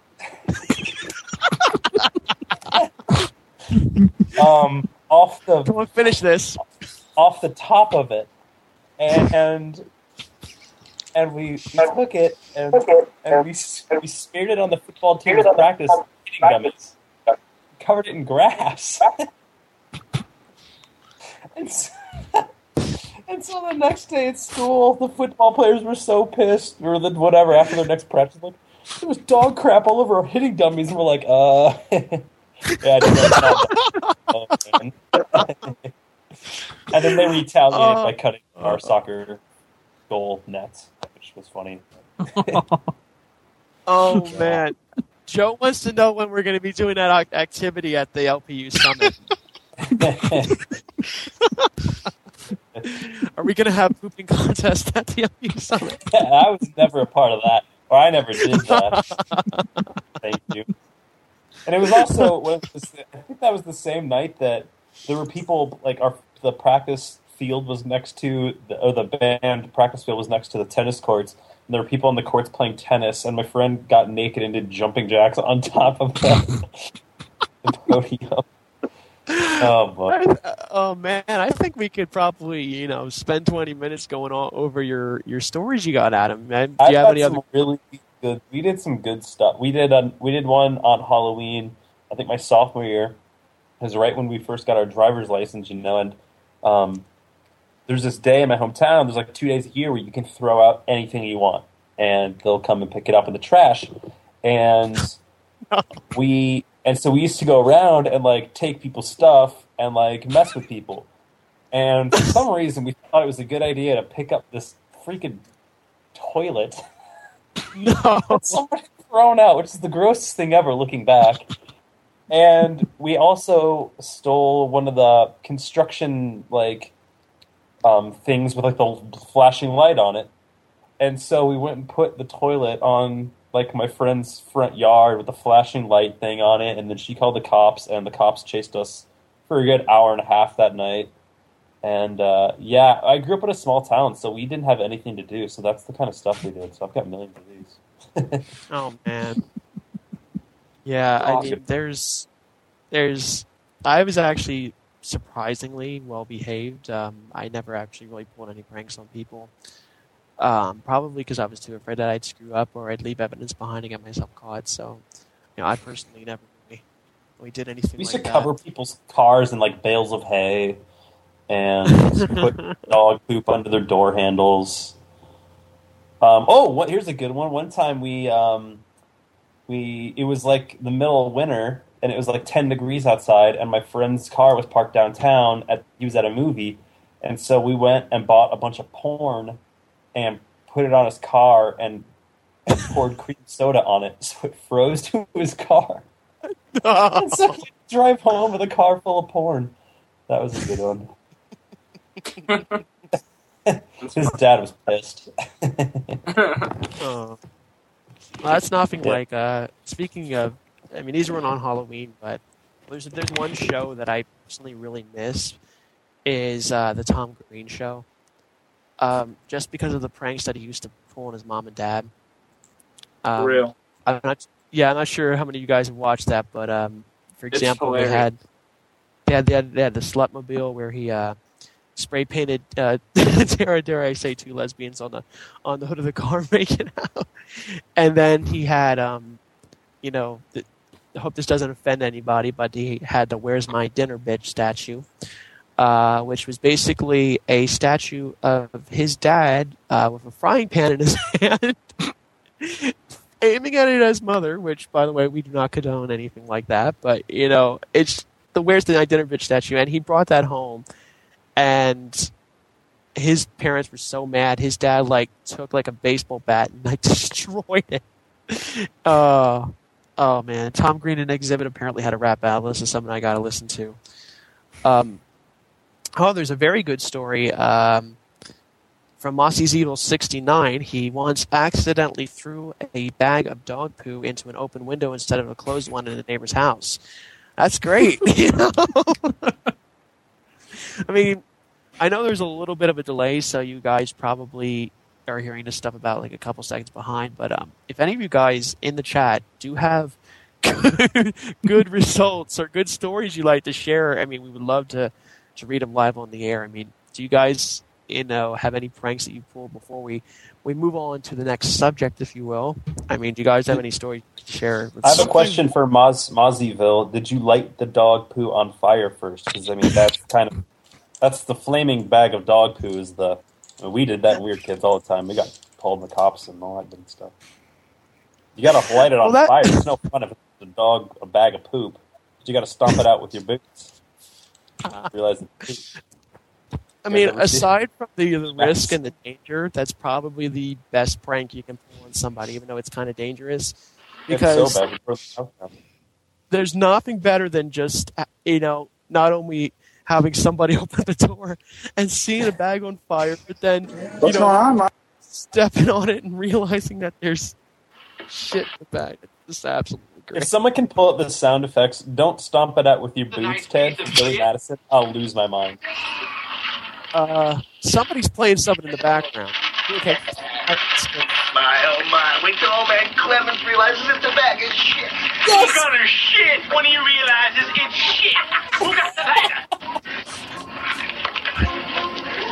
um, off the Come on, finish this. off the top of it, and and, and we, we took it and and we we smeared it on the football team's practice hitting dummies, covered it in grass. And so, and so the next day at school, the football players were so pissed, or the whatever after their next practice, like there was dog crap all over our hitting dummies, and we're like, uh, yeah, I didn't know that. Oh, and then they retaliated uh, by cutting our soccer goal nets, which was funny. Oh man, Joe wants to know when we're going to be doing that ac- activity at the L P U summit. Are we going to have pooping contest at the L P U summit? I was never a part of that, or I never did that. Thank you. And it was also, what was the, I think that was the same night that there were people, like our the practice field was next to, the, or the band practice field was next to the tennis courts, and there were people on the courts playing tennis, and my friend got naked and did jumping jacks on top of the, the podium. Oh boy! Oh man, I think we could probably, you know, spend twenty minutes going all over your, your stories you got, Adam. Man, do I've you have got any some other? really good. We did some good stuff. We did um, we did one on Halloween. I think my sophomore year. It was right when we first got our driver's license, you know. And um, there's this day in my hometown. There's like two days a year where you can throw out anything you want, and they'll come and pick it up in the trash. And we and so we used to go around and like take people's stuff and like mess with people. And for some reason, we thought it was a good idea to pick up this freaking toilet. No. That somebody thrown out, which is the grossest thing ever looking back. And we also stole one of the construction like um, things with like the flashing light on it. And so we went and put the toilet on like my friend's front yard with the flashing light thing on it. And then she called the cops, and the cops chased us for a good hour and a half that night. And uh, yeah, I grew up in a small town, so we didn't have anything to do. So that's the kind of stuff we did. So I've got millions of these. Oh man. Yeah, I mean, there's, there's. I was actually surprisingly well behaved. Um, I never actually really pulled any pranks on people. Um, probably because I was too afraid that I'd screw up or I'd leave evidence behind and get myself caught. So, you know, I personally never really, really did anything. We used like to that. cover people's cars in like bales of hay, and put dog poop under their door handles. Um, oh, what? Here's a good one. One time we. Um, We it was like the middle of winter, and it was like ten degrees outside, and my friend's car was parked downtown. At he was at a movie, and so we went and bought a bunch of porn and put it on his car and, and poured cream soda on it, so it froze to his car. And so he drive home with a car full of porn. That was a good one. His dad was pissed. Oh. Well, that's nothing Yeah. like. Uh, speaking of, I mean, these weren't on Halloween, but there's there's one show that I personally really miss is uh, the Tom Green show. Um, just because of the pranks that he used to pull on his mom and dad. Um, For real. I'm not. Yeah, I'm not sure how many of you guys have watched that, but um, for It's example, they hilarious. had they had they had, they had the Slutmobile where he uh, spray painted uh, dare, dare I say two lesbians on the on the hood of the car making out, and then he had um, you know, the, I hope this doesn't offend anybody, but he had the "Where's My Dinner, Bitch" statue, uh, which was basically a statue of his dad uh, with a frying pan in his hand. Aiming at it at his mother, which, by the way, we do not condone anything like that. But, you know, it's the Where's the Night Dinner Bitch statue. And he brought that home. And his parents were so mad. His dad, like, took, like, a baseball bat and, like, destroyed it. Uh, oh, man. Tom Green and Exhibit apparently had a rap battle. This is something I got to listen to. Um, oh, there's a very good story. Um... From Mossy's Evil sixty-nine, he once accidentally threw a bag of dog poo into an open window instead of a closed one in a neighbor's house. That's great. You know? I mean, I know there's a little bit of a delay, so you guys probably are hearing this stuff about like a couple seconds behind. But um, if any of you guys in the chat do have good, good results or good stories you'd like to share, I mean, we would love to, to read them live on the air. I mean, do you guys... you know, have any pranks that you pulled before we, we move on to the next subject, if you will? I mean, do you guys have any stories to share? I have a question for Moz Mozzieville. Did you light the dog poo on fire first? Because I mean, that's kind of that's the flaming bag of dog poo. Is the I mean, we did that when we were kids all the time. We got called the cops and all that good stuff. You got to light it on Well, that- fire. It's no fun if it's a dog a bag of poop. But you got to stomp it out with your boots. Realize it's poop. I mean, Yeah, aside from the, the Yes. risk and the danger, that's probably the best prank you can pull on somebody, even though it's kind of dangerous. Because It's so bad. We throw the house down. there's nothing better than just, uh, you know, not only having somebody open the door and seeing a bag on fire, but then, you What's know, going on, Mike? stepping on it and realizing that there's shit in the bag. It's just absolutely great. If someone can pull up the sound effects, don't stomp it out with your boots, Ted. Billy Madison, I'll lose my mind. Uh, somebody's playing something in the background. Okay. My oh my, wait till old man Clemens realizes it's a bag of shit. Yes! Who got her shit when he realizes it's shit? Who got the bag?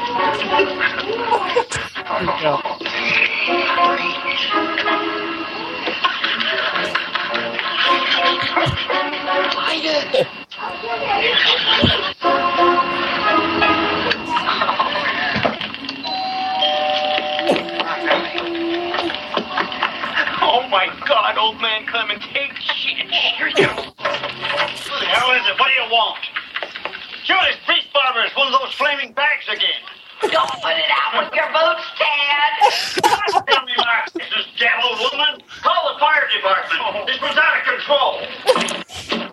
There you go. English beef farmers, one of those flaming bags again. Don't put it out with your boots, Tad. God damn me, Mark, this is damn old woman. Call the fire department. This was out of control.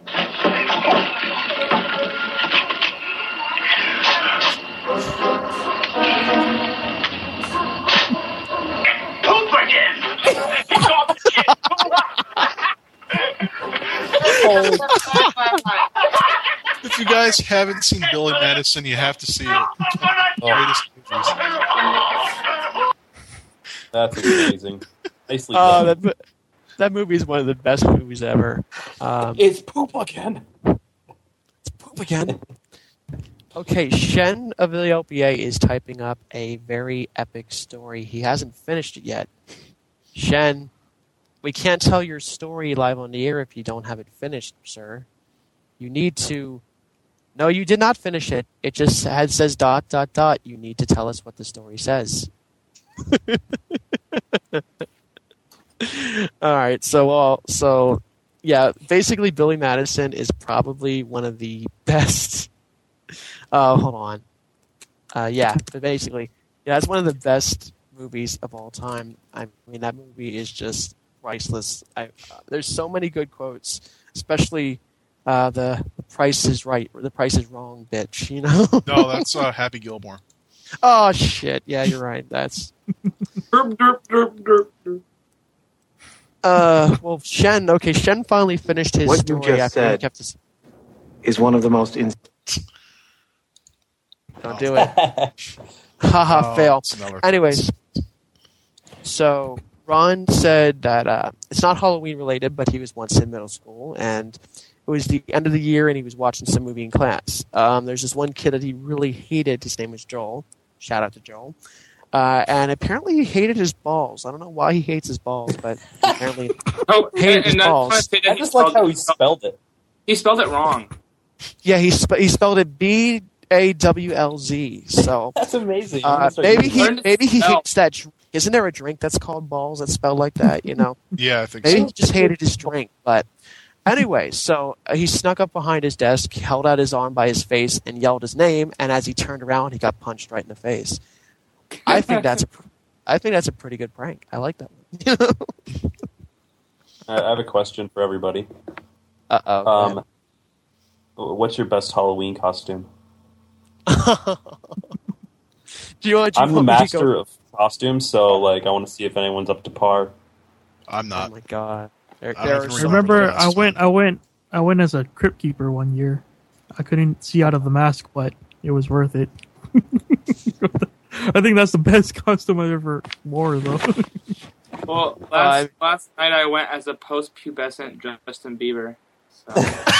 Poop again. It's all the shit. If you guys haven't seen Billy Madison, you have to see it. It's one of the greatest movies. That's amazing. Nicely Oh, done. that that movie is one of the best movies ever. Um, It's poop again. It's poop again. Okay, Shen of the L P A is typing up a very epic story. He hasn't finished it yet. Shen, we can't tell your story live on the air if you don't have it finished, sir. You need to... No, you did not finish it. It just had, says dot, dot, dot. You need to tell us what the story says. All right, so, uh, so, yeah, basically Billy Madison is probably one of the best... Uh, hold on. Uh, yeah, but basically, yeah, it's one of the best movies of all time. I mean, that movie is just priceless. I, uh, there's so many good quotes, especially uh, the, the Price is Right, or the Price is Wrong, bitch. You know? No, that's uh, Happy Gilmore. Oh shit! Yeah, you're right. That's. Derp, derp, derp, derp, derp. Uh, well, Shen. Okay, Shen finally finished his What you story just after he said. kept his. Is one of the most in- Don't do it. Haha, Oh, fail. it's another- Anyways, so Ron said that uh, it's not Halloween related, but he was once in middle school, and it was the end of the year, and he was watching some movie in class. Um, there's this one kid that he really hated. His name was Joel. Shout out to Joel. Uh, and apparently he hated his balls. I don't know why he hates his balls, but apparently Oh, hated and, his and that's balls. why I say that I he just like spelled- how he spelled it. He spelled it wrong. Yeah, he sp- he spelled it B A W L Z. So That's amazing. uh, That's maybe he Learn to maybe he spell. hates that. Drink. Isn't there a drink that's called balls that's spelled like that? You know. Yeah, I think Maybe so. he just hated his drink, but anyway, so uh, he snuck up behind his desk, held out his arm by his face, and yelled his name. And as he turned around, he got punched right in the face. I think that's a, pr- I think that's a pretty good prank. I like that one. Uh, I have a question for everybody. uh oh. Um, what's your best Halloween costume? Do you want? Do you I'm the want me to master go- of costumes, so like I want to see if anyone's up to par. I'm Oh not. my god! There, I there don't are even so Remember, many- Remember, I that's went, fine. I went, I went as a crypt keeper one year. I couldn't see out of the mask, but it was worth it. I think that's the best costume I ever wore, though. Well, last, last night I went as a post-pubescent Justin Bieber. So.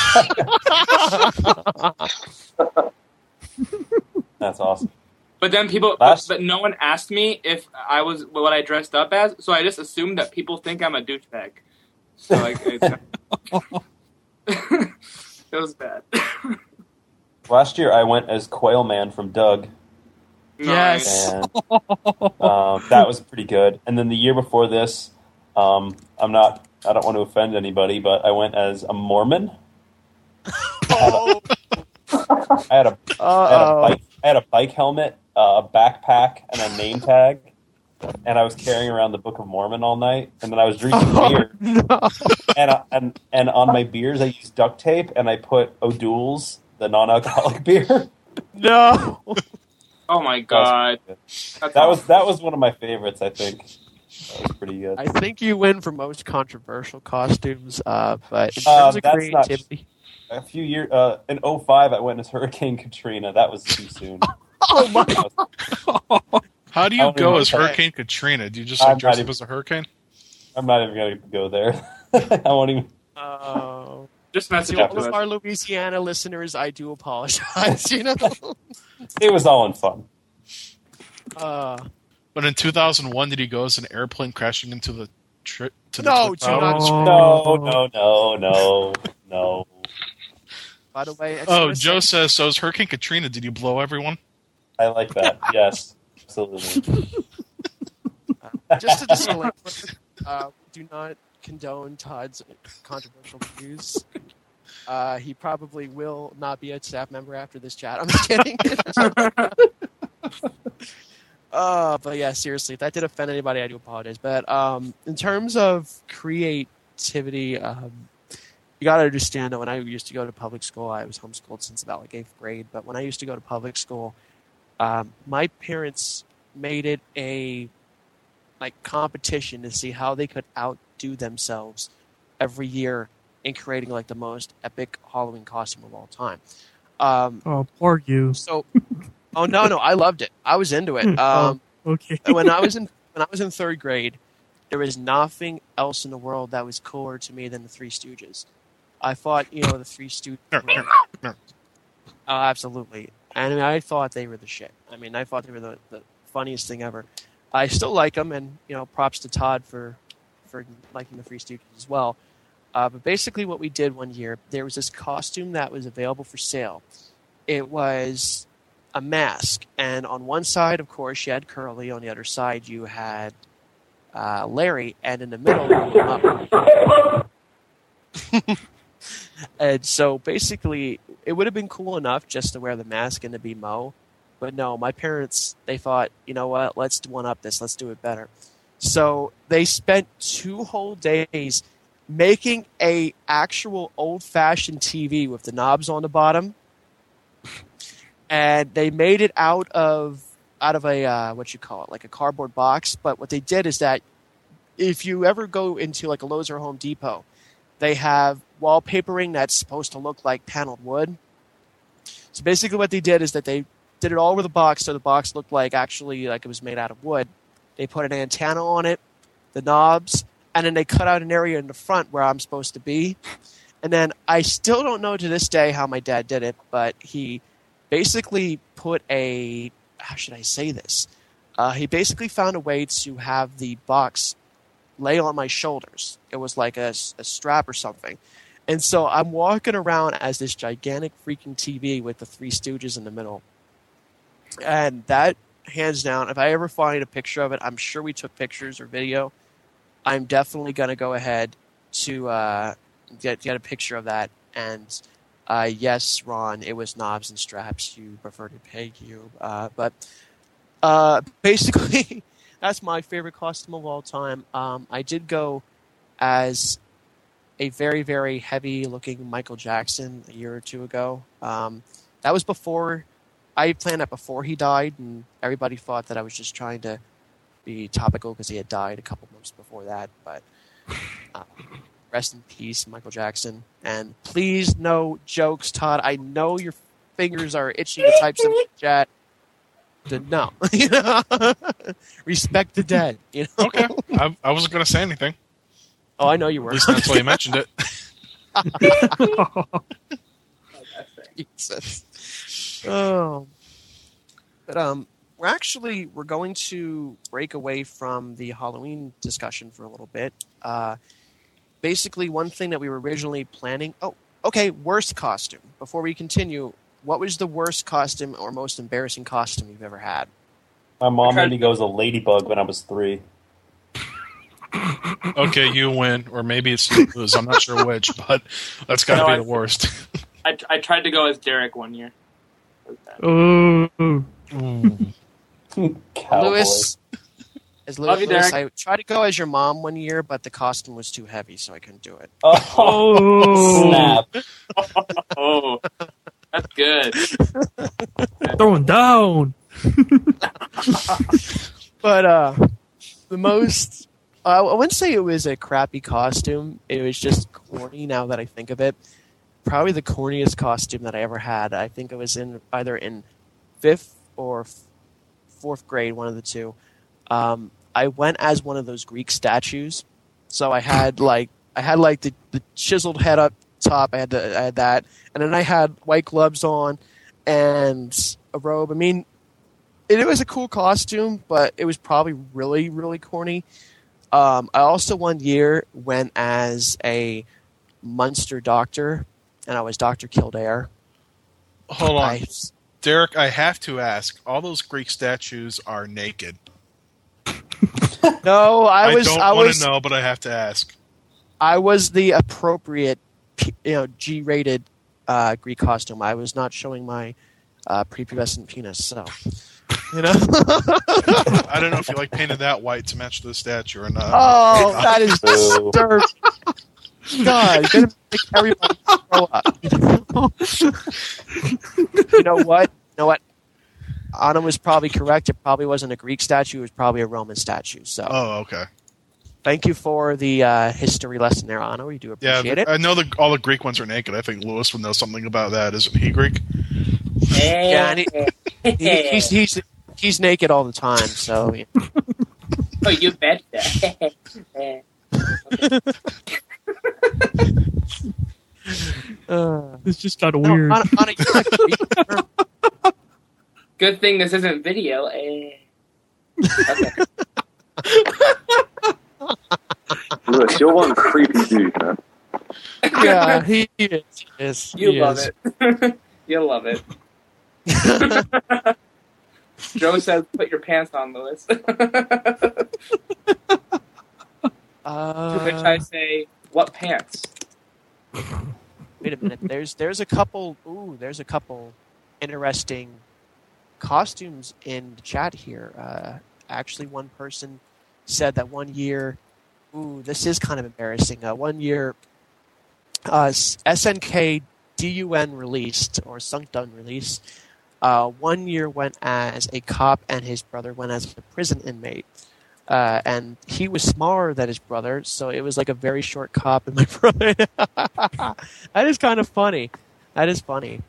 That's awesome. But then people, Last- but no one asked me if I was what I dressed up as, so I just assumed that people think I'm a douchebag. So like, it, it was bad. Last year I went as Quail Man from Doug, Yes. and um, that was pretty good. And then the year before this, um, I'm not. I don't want to offend anybody, but I went as a Mormon. Oh, I had a, I had a Uh-oh. bike. I had a bike helmet, uh, a backpack, and a name tag. And I was carrying around the Book of Mormon all night, and then I was drinking beer. No. And uh, and and on my beers, I used duct tape, and I put O'Doul's, the non-alcoholic beer. No. Oh my god, That's That was that was one of my favorites. I think that was pretty good. I think you win for most controversial costumes, uh, but in Uh, terms of that's not- creativity, A few years uh, in oh five, I went as Hurricane Katrina. That was too soon. oh my! That was- how do I you don't go even as know. Hurricane Katrina? Do you just like, I'm dress not up even- as a hurricane? I'm not even going to go there. I won't even. Oh, just messing to with all of us. our Louisiana listeners, I do apologize. You know, It was all in fun. uh, But in two thousand one, did he go as an airplane crashing into the tri- to the No, Twin do Towers? not- No, no, no, no, no. by the way, I just Oh, wanna Joe say- says, so as Hurricane Katrina, did you blow everyone? I like that. Yes, absolutely. just a disclaimer: uh, we do not condone Todd's controversial views. Uh, he probably will not be a staff member after this chat. I'm just kidding. uh, but yeah, seriously, if that did offend anybody, I do apologize. But um, in terms of creativity, um, you got to understand that when I used to go to public school, I was homeschooled since about like eighth grade. But when I used to go to public school, um, my parents made it a like competition to see how they could outdo themselves every year in creating like the most epic Halloween costume of all time. Um, Oh, poor you. so, oh no, no, I loved it. I was into it. Um, Oh, okay. when I was in when I was in third grade, there was nothing else in the world that was cooler to me than the Three Stooges. I thought, you know, the Three Stooges. Were, oh, absolutely, and I, mean, I thought they were the shit. I mean, I thought they were the, the funniest thing ever. I still like them, and you know, props to Todd for for liking the Three Stooges as well. Uh, but basically what we did one year, there was this costume that was available for sale. It was a mask. And on one side, of course, you had Curly. On the other side, you had uh, Larry. And in the middle, and so basically, it would have been cool enough just to wear the mask and to be Mo. But no, my parents, they thought, you know what, let's one-up this. Let's do it better. So they spent two whole days making a actual old-fashioned T V with the knobs on the bottom, and they made it out of out of a uh, what you call it, like a cardboard box. But what they did is that if you ever go into like a Lowe's or Home Depot, they have wallpapering that's supposed to look like paneled wood. So basically, what they did is that they did it all over the box, so the box looked like actually like it was made out of wood. They put an antenna on it, the knobs. And then they cut out an area in the front where I'm supposed to be. And then I still don't know to this day how my dad did it, but he basically put a, how should I say this? Uh, he basically found a way to have the box lay on my shoulders. It was like a, a strap or something. And so I'm walking around as this gigantic freaking T V with the Three Stooges in the middle. And that, hands down, if I ever find a picture of it, I'm sure we took pictures or video. I'm definitely going to go ahead to uh, get get a picture of that. And uh, yes, Ron, it was knobs and straps. You prefer to peg you. Uh, but uh, basically, that's my favorite costume of all time. Um, I did go as a very, very heavy-looking Michael Jackson a year or two ago. Um, that was before... I planned that before he died, and everybody thought that I was just trying to be topical because he had died a couple months before that. But uh, rest in peace, Michael Jackson. And please, no jokes, Todd. I know your fingers are itching to type some chat. To, no, you know, respect the dead. You know? Okay, I, I wasn't going to say anything. Oh, I know you were. At least that's why you mentioned it. Jesus. Oh, but um, we're actually we're going to break away from the Halloween discussion for a little bit. Uh, basically, one thing that we were originally planning. Oh, okay. Worst costume. Before we continue, what was the worst costume or most embarrassing costume you've ever had? My mom made me go as a ladybug when I was three. Okay, you win, or maybe it's you lose. I'm not sure which, but that's got to No, be I- the worst. I, I tried to go as Derek one year. Oh, Cowboy. Lewis. As Love Lewis, you, Lewis, Derek. I tried to go as your mom one year, but the costume was too heavy, so I couldn't do it. Oh, snap. Oh, that's good. throwing down. But uh, the most, uh, I wouldn't say it was a crappy costume. It was just corny now that I think of it. Probably the corniest costume that I ever had. I think it was in either in fifth or f- fourth grade, one of the two. Um, I went as one of those Greek statues. So I had like I had like the, the chiseled head up top. I had the, I had that, and then I had white gloves on and a robe. I mean, it, it was a cool costume, but it was probably really really corny. Um, I also one year went as a Munster doctor, and I was Doctor Kildare. Hold on. I, Derek, I have to ask. All those Greek statues are naked. no, I was don't I want was to know, but I have to ask. I was the appropriate P- you know, G-rated uh, Greek costume. I was not showing my uh, prepubescent penis, so you know. I don't know if you like painted that white to match the statue or not. Oh, that is disturbing. God, you're gonna make everybody grow up. You know what? You know what? Anna was probably correct. It probably wasn't a Greek statue. It was probably a Roman statue. So, Oh, okay. thank you for the uh, history lesson there, Anna. We do Yeah, appreciate the- it. I know that all the Greek ones are naked. I think Lewis would know something about that. Isn't he Greek? Yeah, and he, he, he's he's he's naked all the time. So, yeah. Oh, you betcha. uh, This just got no, weird. Anna, Anna, you like Greek? Good thing this isn't video. Eh. Okay. Lewis, you're one creepy dude, man. Yeah, he is. He is. You He love is. it. You'll love it. Joe says, "Put your pants on, Lewis." To Uh, which I say, "What pants?" Wait a minute. There's there's a couple. Ooh, there's a couple interesting costumes in the chat here. Uh, actually, one person said that one year. Ooh, this is kind of embarrassing. Uh, one year, uh, S N K D U N released or Sunk Dun released. Uh, one year went as a cop, and his brother went as a prison inmate. Uh, and he was smaller than his brother, so it was like a very short cop and my brother. That is kind of funny. That is funny.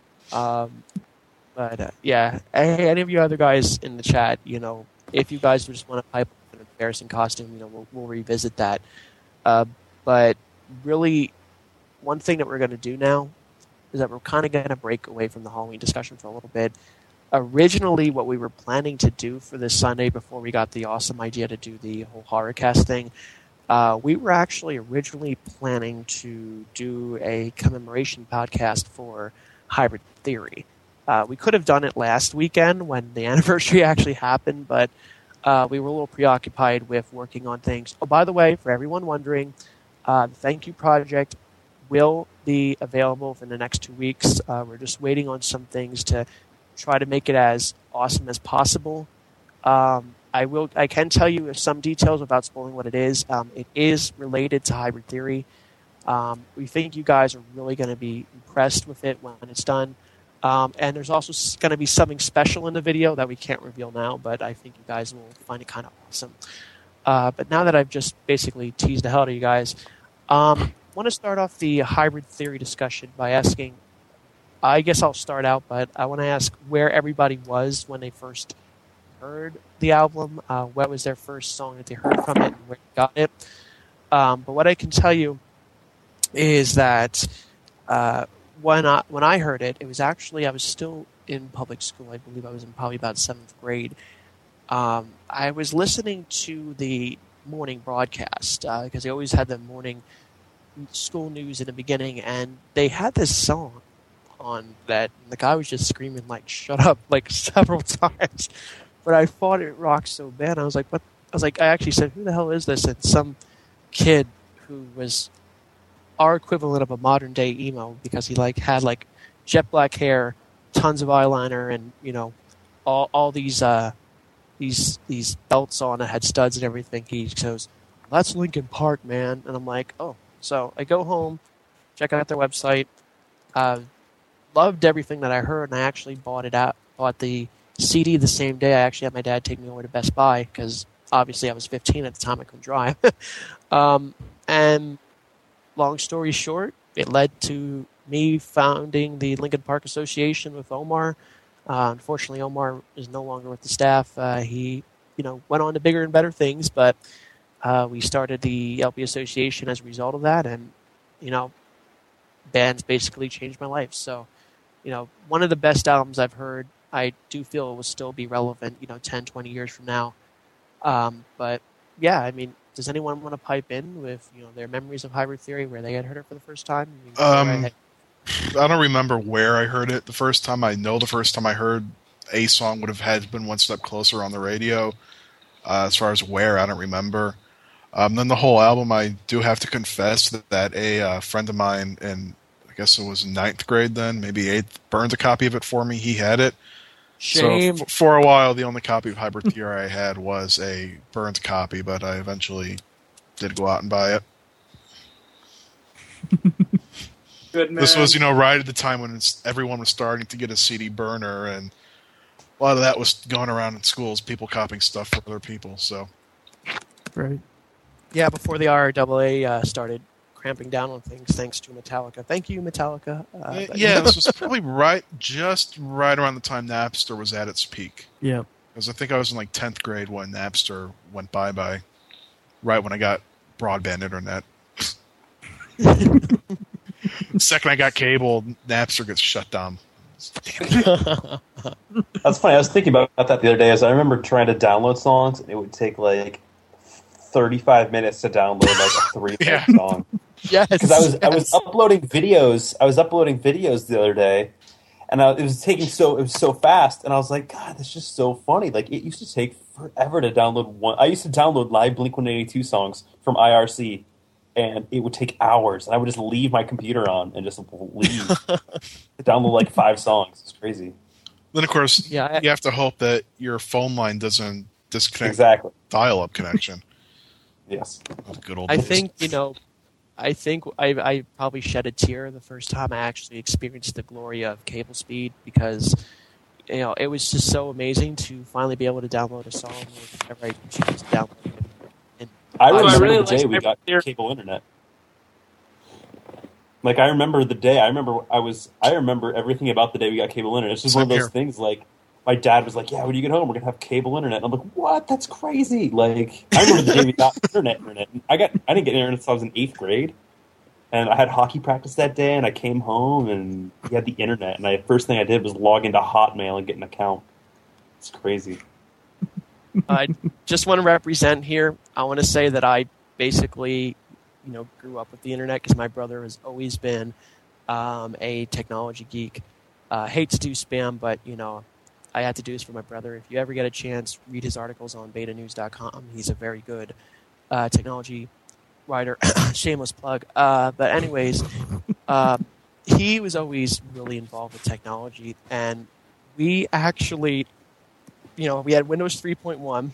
Um, but uh, yeah, hey, any of you other guys in the chat, you know, if you guys just want to pipe up an embarrassing costume, you know, we'll, we'll revisit that. Uh, but really, one thing that we're going to do now is that we're kind of going to break away from the Halloween discussion for a little bit. Originally, what we were planning to do for this Sunday before we got the awesome idea to do the whole HorrorCast thing, uh, we were actually originally planning to do a commemoration podcast for Hybrid Theory. Uh, we could have done it last weekend when the anniversary actually happened, but uh, we were a little preoccupied with working on things. Oh, by the way, for everyone wondering, uh, the Thank You Project will be available for the next two weeks. Uh, we're just waiting on some things to try to make it as awesome as possible. Um, I will. I can tell you some details without spoiling what it is. Um, it is related to Hybrid Theory. Um, we think you guys are really going to be impressed with it when it's done. Um, and there's also going to be something special in the video that we can't reveal now, but I think you guys will find it kind of awesome. Uh, but now that I've just basically teased the hell out of you guys, um, I want to start off the Hybrid Theory discussion by asking, I guess I'll start out, but I want to ask where everybody was when they first heard the album. Uh, what was their first song that they heard from it and where they got it? Um, but what I can tell you is that uh, when I when I heard it, it was actually I was still in public school. I believe I was in probably about seventh grade. Um, I was listening to the morning broadcast because uh, they always had the morning school news in the beginning, and they had this song on that, and the guy was just screaming like "shut up" like several times. But I thought it rocked so bad. I was like, "What?" I was like, I actually said, "Who the hell is this?" And some kid who was our equivalent of a modern day emo because he like had like jet black hair, tons of eyeliner, and you know all all these uh, these these belts on that had studs and everything. He goes, "That's Linkin Park, man," and I'm like, "Oh." So I go home, check out their website. Uh, loved everything that I heard, and I actually bought it out. Bought the C D the same day. I actually had my dad take me over to Best Buy because obviously I was fifteen at the time. I couldn't drive. um, and long story short, it led to me founding the Linkin Park Association with Omar. Uh, unfortunately, Omar is no longer with the staff. Uh, he, you know, went on to bigger and better things, but uh, we started the L P Association as a result of that, and you know, bands basically changed my life. So, you know, one of the best albums I've heard. I do feel it will still be relevant, you know, ten, twenty years from now. Um, but yeah, I mean, does anyone want to pipe in with, you know, their memories of Hybrid Theory, where they had heard it for the first time? I mean, um, I don't remember where I heard it the first time. I know the first time I heard a song would have had been One Step Closer on the radio. Uh, as far as where, I don't remember. Um, then the whole album, I do have to confess that, that a uh, friend of mine in, I guess it was ninth grade then, maybe eighth, burned a copy of it for me. He had it. Shame. So f- for a while, the only copy of Hybrid Theory I had was a burned copy, but I eventually did go out and buy it. Good man. This was, you know, right at the time when it's, everyone was starting to get a C D burner, and a lot of that was going around in schools, people copying stuff for other people. So, Right. Yeah, before the R A A uh, started cramping down on things, thanks to Metallica. Thank you, Metallica. Uh, Uh, but- yeah, this was probably right, just right around the time Napster was at its peak. Yeah. Because I think I was in like tenth grade when Napster went bye-bye, right when I got broadband internet. The second I got cable, Napster gets shut down. That's funny. I was thinking about that the other day. As I remember trying to download songs, and it would take like thirty-five minutes to download like a three Yeah. song. Yes. Because I was I was yes. uploading videos. I was uploading videos the other day, and I, it was taking so it was so fast. And I was like, God, that's just so funny. Like it used to take forever to download one. I used to download live Blink one eighty-two songs from I R C, and it would take hours. And I would just leave my computer on and just leave to download like five songs. It's crazy. Then, of course, Yeah, I- you have to hope that your phone line doesn't disconnect Exactly. dial-up connection. Yes. Oh, good old I days. think, you know, I think I, I probably shed a tear the first time I actually experienced the glory of cable speed, because, you know, it was just so amazing to finally be able to download a song or whatever I choose to download it. And I So I remember really the day like we my got theory. cable internet. Like I remember the day. I remember I was. I remember everything about the day we got cable internet. It's just one of Same those here. things. Like my dad was like, "Yeah, when you get home, we're gonna have cable internet." And I'm like, "What? That's crazy!" Like I remember the day we got internet. Internet. I got. I didn't get internet until I was in eighth grade, and I had hockey practice that day. And I came home and we had the internet. And I first thing I did was log into Hotmail and get an account. It's crazy. I just want to represent here. I want to say that I basically, you know, grew up with the internet because my brother has always been um, a technology geek. Uh, hate to do spam, but you know, I had to do this for my brother. If you ever get a chance, read his articles on beta news dot com. He's a very good uh, technology writer. Shameless plug. Uh, but anyways, uh, he was always really involved with technology, and we actually, you know, we had Windows three point one,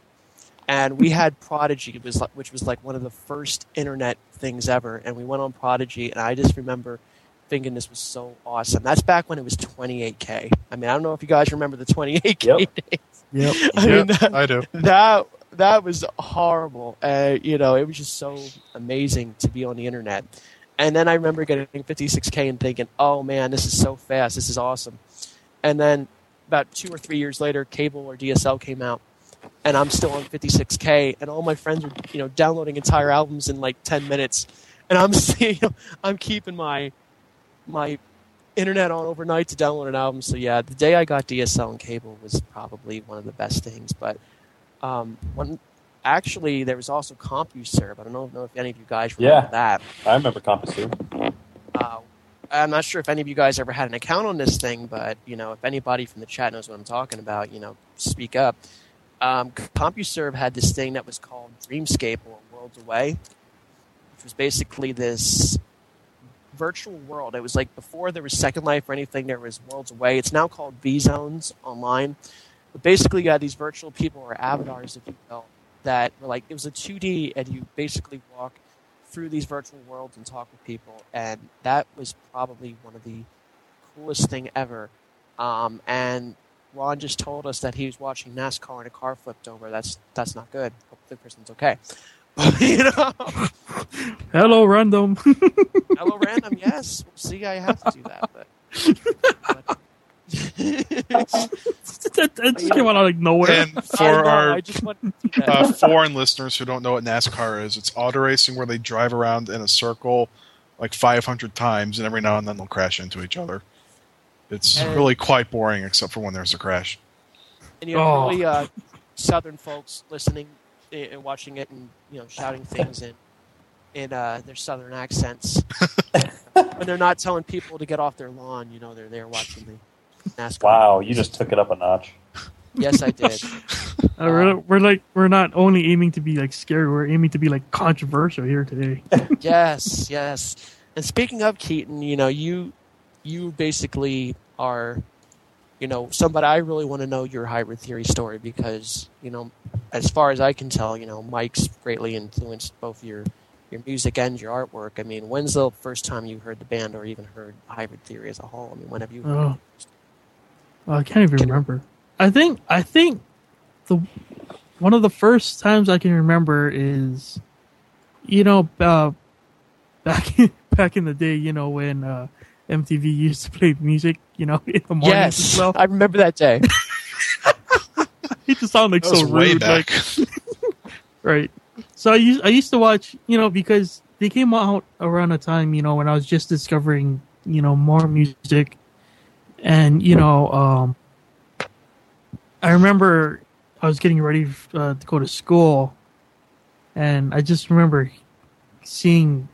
and we had Prodigy, it was like, which was like one of the first internet things ever. And we went on Prodigy, and I just remember thinking this was so awesome. That's back when it was twenty-eight K. I mean, I don't know if you guys remember the twenty-eight K Yep. days. Yep. I Yeah, mean, that, I do. that that was horrible. Uh, you know, it was just so amazing to be on the internet. And then I remember getting fifty-six K and thinking, "Oh man, this is so fast. This is awesome." And then about two or three years later, cable or D S L came out, and I'm still on fifty-six K, and all my friends are, you know, downloading entire albums in like ten minutes, and I'm you know, I'm keeping my my internet on overnight to download an album. So yeah, the day I got D S L and cable was probably one of the best things. But um, one actually, there was also CompuServe. I don't know, know if any of you guys remember Yeah. that. I remember Compass. Uh, I'm not sure if any of you guys ever had an account on this thing, but you know, if anybody from the chat knows what I'm talking about, you know, speak up. Um, CompuServe had this thing that was called Dreamscape or Worlds Away, which was basically this virtual world. It was like before there was Second Life or anything, there was Worlds Away. It's now called V Zones online. But basically, you had these virtual people or avatars, if you will, that were like, it was a two D, and you basically walk through these virtual worlds and talk with people, and that was probably one of the coolest thing ever. Um, and Ron just told us that he was watching NASCAR and a car flipped over. That's that's not good. Hope the person's okay. You know, Hello, random. hello random. Yes, see, I have to do that, but. but it just came out of like nowhere. And I for know, our I just wanted to do that. uh, foreign listeners who don't know what NASCAR is, it's auto racing where they drive around in a circle like five hundred times, and every now and then they'll crash into each other. It's And- really quite boring, except for when there's a crash. And you have Oh. really uh, southern folks listening eh, and watching it, and you know, shouting things in in uh, their southern accents. When they're not telling people to get off their lawn, you know, they're there watching the NASCAR. Wow, you just took it up a notch. Yes, I did. Uh, we're, we're like we're not only aiming to be like scary, we're aiming to be like controversial here today. Yes, yes. And speaking of Keaton, you know, you you basically are, you know, somebody I really want to know your hybrid theory story because, you know, as far as I can tell, you know, Mike's greatly influenced both your your music and your artwork. I mean, when's the first time you heard the band or even heard hybrid theory as a whole? I mean, when have you heard Oh. it? Well, I can't even Can- remember. I think I think the one of the first times I can remember is, you know, uh, back in, back in the day, you know, when uh, M T V used to play music, you know, in the mornings and Yes, stuff. I remember that day. It just sounded like That so was way rude, back. like right. So I used I used to watch, you know, because they came out around a time, you know, when I was just discovering, you know, more music, and you know, um, I remember I was getting ready uh, to go to school, and I just remember seeing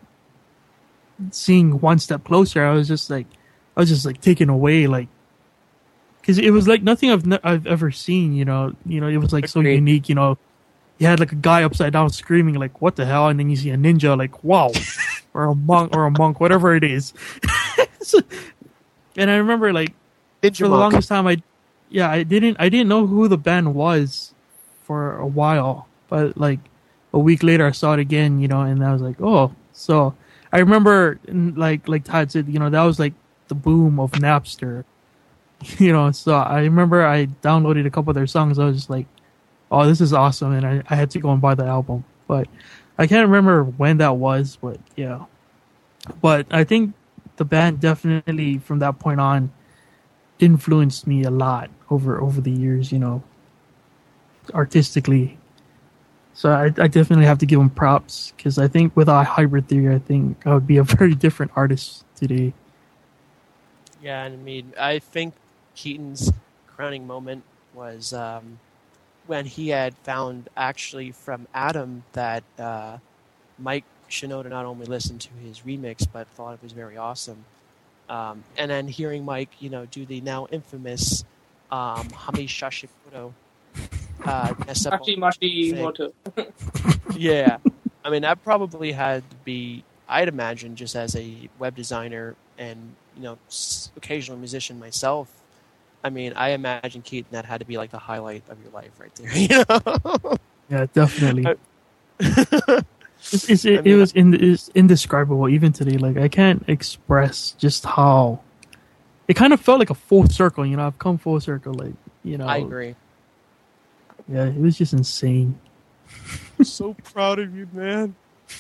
seeing One Step Closer. I was just like, I was just like taken away, like, because it was like nothing I've ne- I've ever seen. You know, you know, it was like so Agreed. unique. You know, you had like a guy upside down screaming like, "What the hell?" And then you see a ninja like, "Wow," or a monk or a monk, whatever it is. So- and I remember like Ninja for the Monk. longest time, I yeah, I didn't I didn't know who the band was for a while, but like a week later, I saw it again, you know, and I was like, oh. So I remember, and like like Todd said, you know, that was like the boom of Napster, you know. So I remember I downloaded a couple of their songs. I was just like, oh, this is awesome, and I, I had to go and buy the album. But I can't remember when that was, but yeah. But I think the band definitely from that point on influenced me a lot over over the years, you know, artistically. So I, I definitely have to give them props because I think without hybrid theory, I think I would be a very different artist today. Yeah, and I mean, I think Keaton's crowning moment was um, when he had found actually from Adam that uh, Mike Shinoda not only listened to his remix but thought it was very awesome. Um, and then hearing Mike, you know, do the now infamous um, Hami Shashikudo uh, mess up Machi all- Machi thing. Moto. Yeah, I mean, that probably had to be, I'd imagine, just as a web designer and, you know, s- occasional musician myself. I mean, I imagine Keaton, that had to be like the highlight of your life right there. You know? Yeah, definitely. I- It's, it's, it, I mean, it was in, it's indescribable even today. Like I can't express just how it kind of felt like a full circle. You know, I've come full circle. Like you know, I agree. Yeah, it was just insane. I'm so proud of you, man.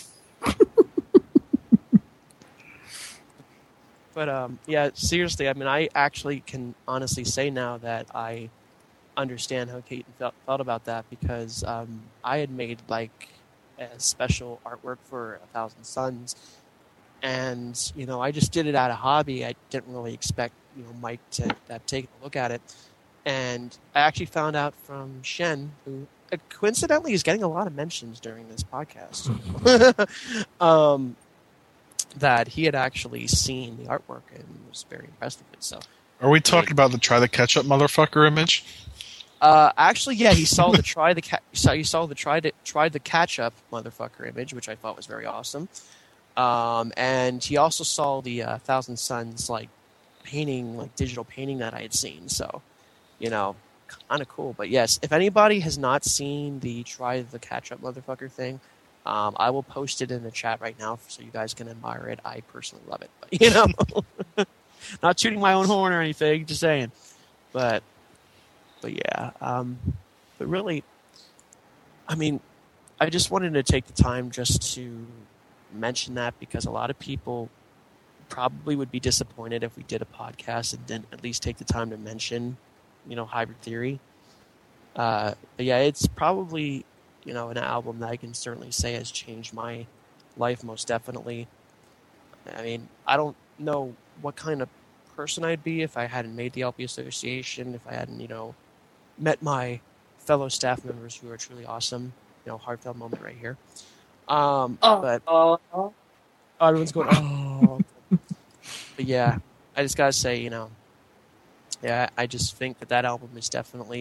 But um, yeah, seriously, I mean, I actually can honestly say now that I understand how Keaton felt, felt about that because um, I had made like a special artwork for A Thousand Suns, and you know, I just did it out of hobby. I didn't really expect you know Mike to have taken a look at it, and I actually found out from Shen, who uh, coincidentally is getting a lot of mentions during this podcast. um, that he had actually seen the artwork and was very impressed with it. So, Are we talking about the try the ketchup motherfucker image? uh, actually, yeah, he saw the try the ca- saw he saw the try to try the catch up motherfucker image, which I thought was very awesome. Um, and he also saw the uh, Thousand Suns like painting, like digital painting that I had seen. So, you know, kind of cool. But yes, if anybody has not seen the try the catch up motherfucker thing, Um, I will post it in the chat right now so you guys can admire it. I personally love it. But, you know, not tooting my own horn or anything, just saying. But, but yeah. Um, but really, I mean, I just wanted to take the time just to mention that because a lot of people probably would be disappointed if we did a podcast and didn't at least take the time to mention, you know, hybrid theory. Uh, but yeah, it's probably, you know, an album that I can certainly say has changed my life most definitely. I mean, I don't know what kind of person I'd be if I hadn't made the L P Association, if I hadn't, you know, met my fellow staff members who are truly awesome. You know, heartfelt moment right here. Um, Oh, but oh, oh. everyone's going, oh. But yeah, I just gotta say, you know, yeah, I just think that that album is definitely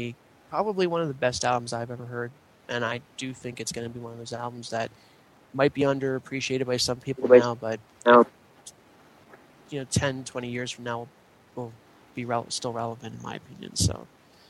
probably one of the best albums I've ever heard, and I do think it's going to be one of those albums that might be underappreciated by some people now, but you know, ten, twenty years from now will be rele- still relevant in my opinion. So,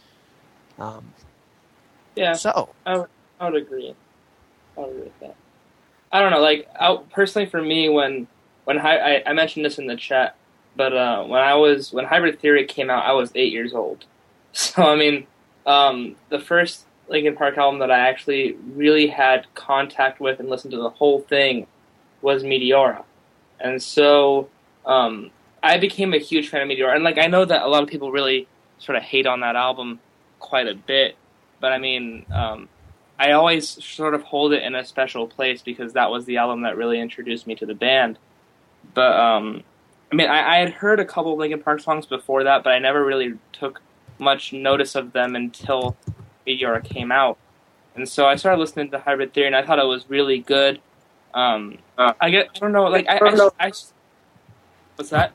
um, yeah, so I would, I would agree. I would agree with that. I don't know, like I, personally for me, when when Hy- I, I mentioned this in the chat, but uh, when I was when Hybrid Theory came out, I was eight years old. So I mean, um, the first Linkin Park album that I actually really had contact with and listened to the whole thing was Meteora, and so um, I became a huge fan of Meteora. And like I know that a lot of people really sort of hate on that album quite a bit, but I mean, um, I always sort of hold it in a special place because that was the album that really introduced me to the band. But um, I mean, I, I had heard a couple of Linkin Park songs before that, but I never really took much notice of them until Meteora came out. And so I started listening to Hybrid Theory, and I thought it was really good. Um, uh, I get, I don't know, like, I, I, I, I what's that?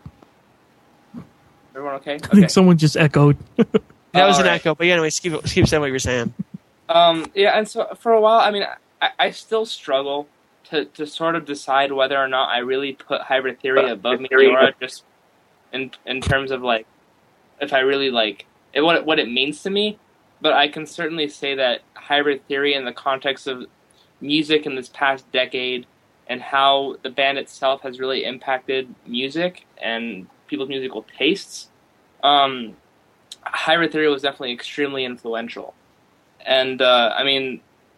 Everyone okay? I think someone just echoed. That was All an right. echo, but yeah, anyways, keep, keep saying what you were saying. Um, yeah, and so for a while, I mean, I, I still struggle to, to sort of decide whether or not I really put Hybrid Theory above Meteora, just in in terms of, like, if I really, like, it, what, it, what it means to me. But I can certainly say that Hybrid Theory in the context of music in this past decade and how the band itself has really impacted music and people's musical tastes, um, Hybrid Theory was definitely extremely influential. And, uh, I mean,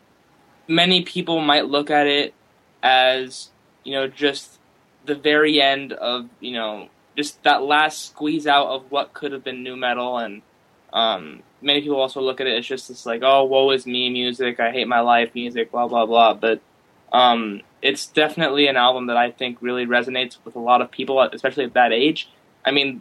many people might look at it as, you know, just the very end of, you know, just that last squeeze out of what could have been nu metal. And um, many people also look at it as just this, like, oh, woe is me music, I hate my life music, blah, blah, blah. But um, it's definitely an album that I think really resonates with a lot of people, especially at that age. I mean,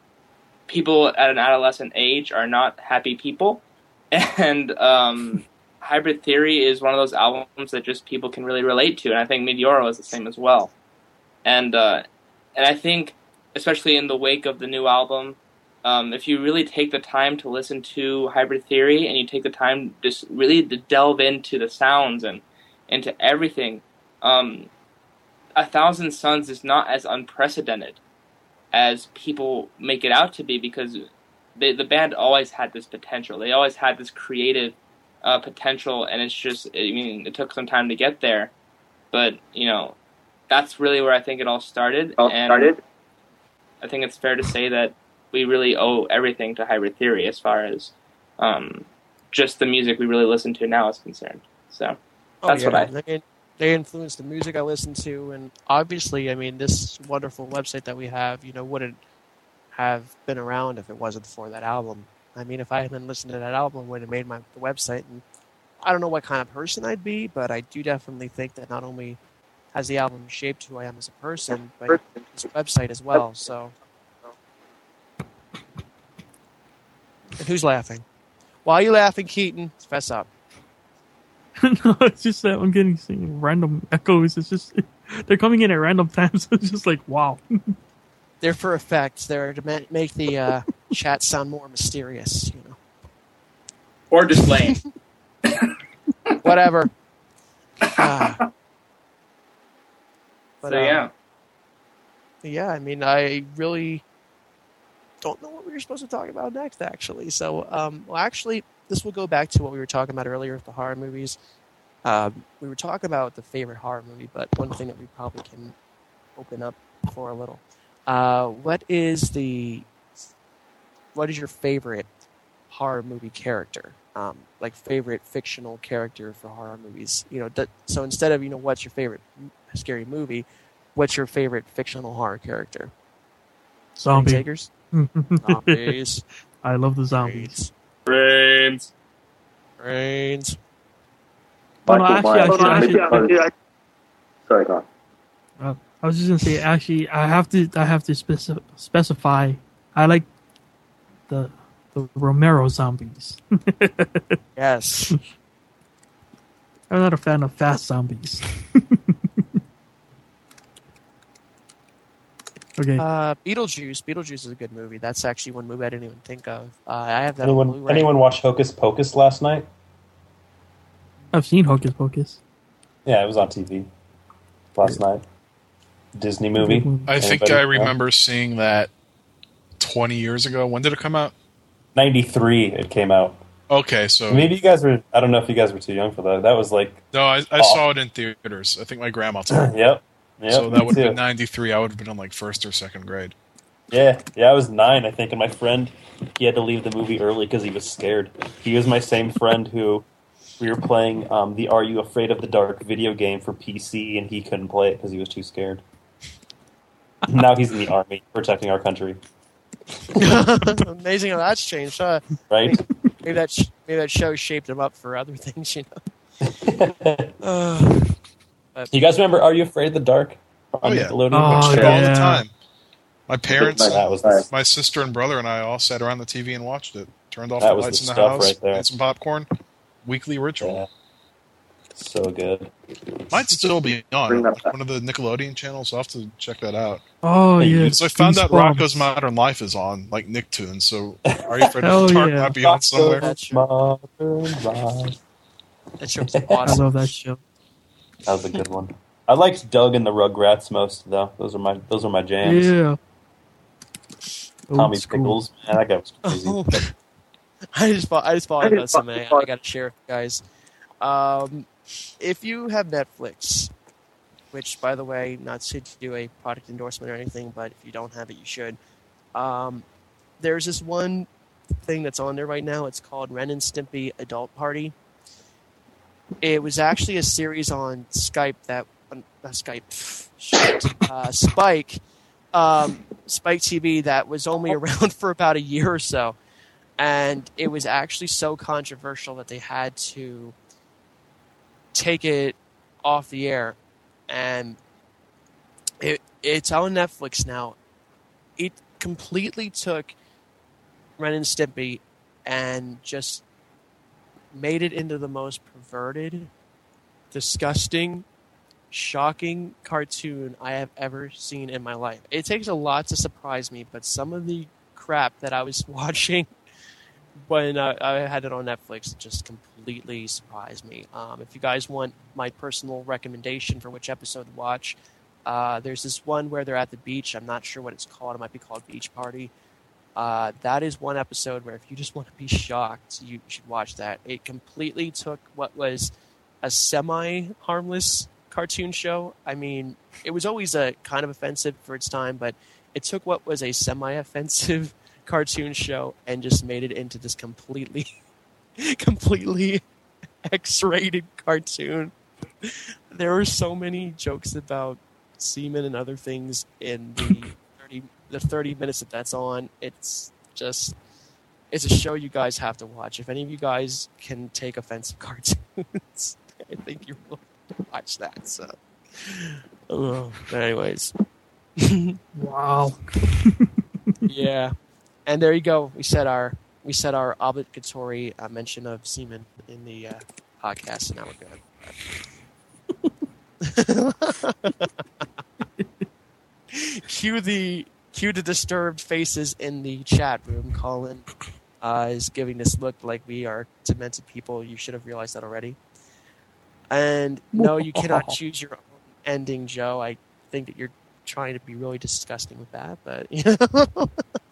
people at an adolescent age are not happy people. And um, Hybrid Theory is one of those albums that just people can really relate to, and I think Meteora is the same as well. And uh, and I think, especially in the wake of the new album, um, if you really take the time to listen to Hybrid Theory and you take the time just really to delve into the sounds and into everything, um, A Thousand Suns is not as unprecedented as people make it out to be, because They, the band always had this potential. They always had this creative uh, potential, and it's just, I mean, it took some time to get there. But, you know, that's really where I think it all started. All and started. I think it's fair to say that we really owe everything to Hybrid Theory as far as um, just the music we really listen to now is concerned. So Oh, that's yeah. what I I mean, they influenced the music I listen to, and obviously, I mean, this wonderful website that we have, you know, wouldn't have been around if it wasn't for that album. I mean, if I hadn't listened to that album, I would have made my the website, and I don't know what kind of person I'd be, but I do definitely think that not only has the album shaped who I am as a person, but this website as well. So, and who's laughing? Why are you laughing, Keaton? Fess up. No, it's just that I'm getting some random echoes. It's just they're coming in at random times. It's just like, wow. They're for effect. They're to ma- make the uh, chat sound more mysterious, you know. Or just lame. Whatever. Uh, but, so, yeah. um, yeah, I mean, I really don't know what we were supposed to talk about next, actually. So, um, well, actually, this will go back to what we were talking about earlier with the horror movies. Um, we were talking about the favorite horror movie, but one thing that we probably can open up for a little. Uh, what is the what is your favorite horror movie character? Um, like favorite fictional character for horror movies. You know, that, so instead of you know what's your favorite scary movie, what's your favorite fictional horror character? Zombie. Takers? Zombies. I love the zombies. Brains. Brains. Oh, no, Michael actually, Myers. actually, actually, Because- Sorry, go on. Uh, I was just gonna say, actually, I have to, I have to speci- specify. I like the the Romero zombies. Yes. I'm not a fan of fast zombies. Okay. Uh, Beetlejuice. Beetlejuice is a good movie. That's actually one movie I didn't even think of. Uh, I have that on Anyone, Blu-ray. anyone watch Hocus Pocus last night? I've seen Hocus Pocus. Yeah, it was on T V last night. Disney movie. I think Anybody? I No? remember seeing that twenty years ago. When did it come out? ninety-three it came out. Okay, so Maybe you guys were, I don't know if you guys were too young for that. That was like, no, I, I Oh. saw it in theaters. I think my grandma took me. yep. Yep, So that me would have too. been ninety-three. I would have been in like first or second grade. Yeah, yeah, I was nine, I think, and my friend, he had to leave the movie early because he was scared. He was my same friend who, we were playing um, the Are You Afraid of the Dark video game for P C, and he couldn't play it because he was too scared. Now he's in the army, protecting our country, Amazing how that's changed, huh? right? Maybe that sh- maybe that show shaped him up for other things, you know. Uh, You guys remember Are You Afraid of the Dark? On Oh, yeah. Nickelodeon? Oh, Watched it all the yeah. time. My parents, That was the, my sister and brother and I all sat around the T V and watched it. Turned off That the was lights the in the stuff house, right there. ate some popcorn. Weekly ritual. yeah. So good. Might still be on Bring that like back. one of the Nickelodeon channels. I'll have to check that out. Oh yeah. So I found out Goosebumps. Rocco's Modern Life is on, like Nicktoons. So Are You Afraid Hell of the Dark yeah. might be on somewhere. That's Modern Life. that show's I awesome. love that show. That was a good one. I liked Doug and the Rugrats most, though. Those are my those are my jams. Yeah. Old Tommy school. Pickles, man, that guy was crazy. Oh, I just thought I just thought I about just something. thought- I got to share with you guys. Um, if you have Netflix, which by the way, not to do a product endorsement or anything, but if you don't have it, you should. Um, there's this one thing that's on there right now. It's called Ren and Stimpy Adult Party. It was actually a series on Skype that uh, Skype, shit, uh, Spike, um, Spike T V that was only around for about a year or so, and it was actually so controversial that they had to take it off the air, and it it's on Netflix now. It completely took Ren and Stimpy and just made it into the most perverted, disgusting, shocking cartoon I have ever seen in my life. It takes a lot to surprise me, but some of the crap that I was watching when uh, I had it on Netflix just completely surprised me. Um, if you guys want my personal recommendation for which episode to watch, uh, there's this one where they're at the beach. I'm not sure what it's called. It might be called Beach Party. Uh, that is one episode where if you just want to be shocked, you should watch that. It completely took what was a semi-harmless cartoon show. I mean, it was always a kind of offensive for its time, but it took what was a semi-offensive cartoon show and just made it into this completely, completely X-rated cartoon. There were so many jokes about semen and other things in the thirty the thirty minutes that that's on. It's just, it's a show you guys have to watch. If any of you guys can take offensive cartoons, I think you will watch that. So, oh, but anyways, Wow. yeah, and there you go. We said our we said our obligatory uh, mention of semen in the uh, podcast, and now we're good. Cue the cue the disturbed faces in the chat room. Colin uh, is giving this look like we are demented people. You should have realized that already. And no, you cannot choose your own ending, Joe. I think that you're trying to be really disgusting with that, but you know.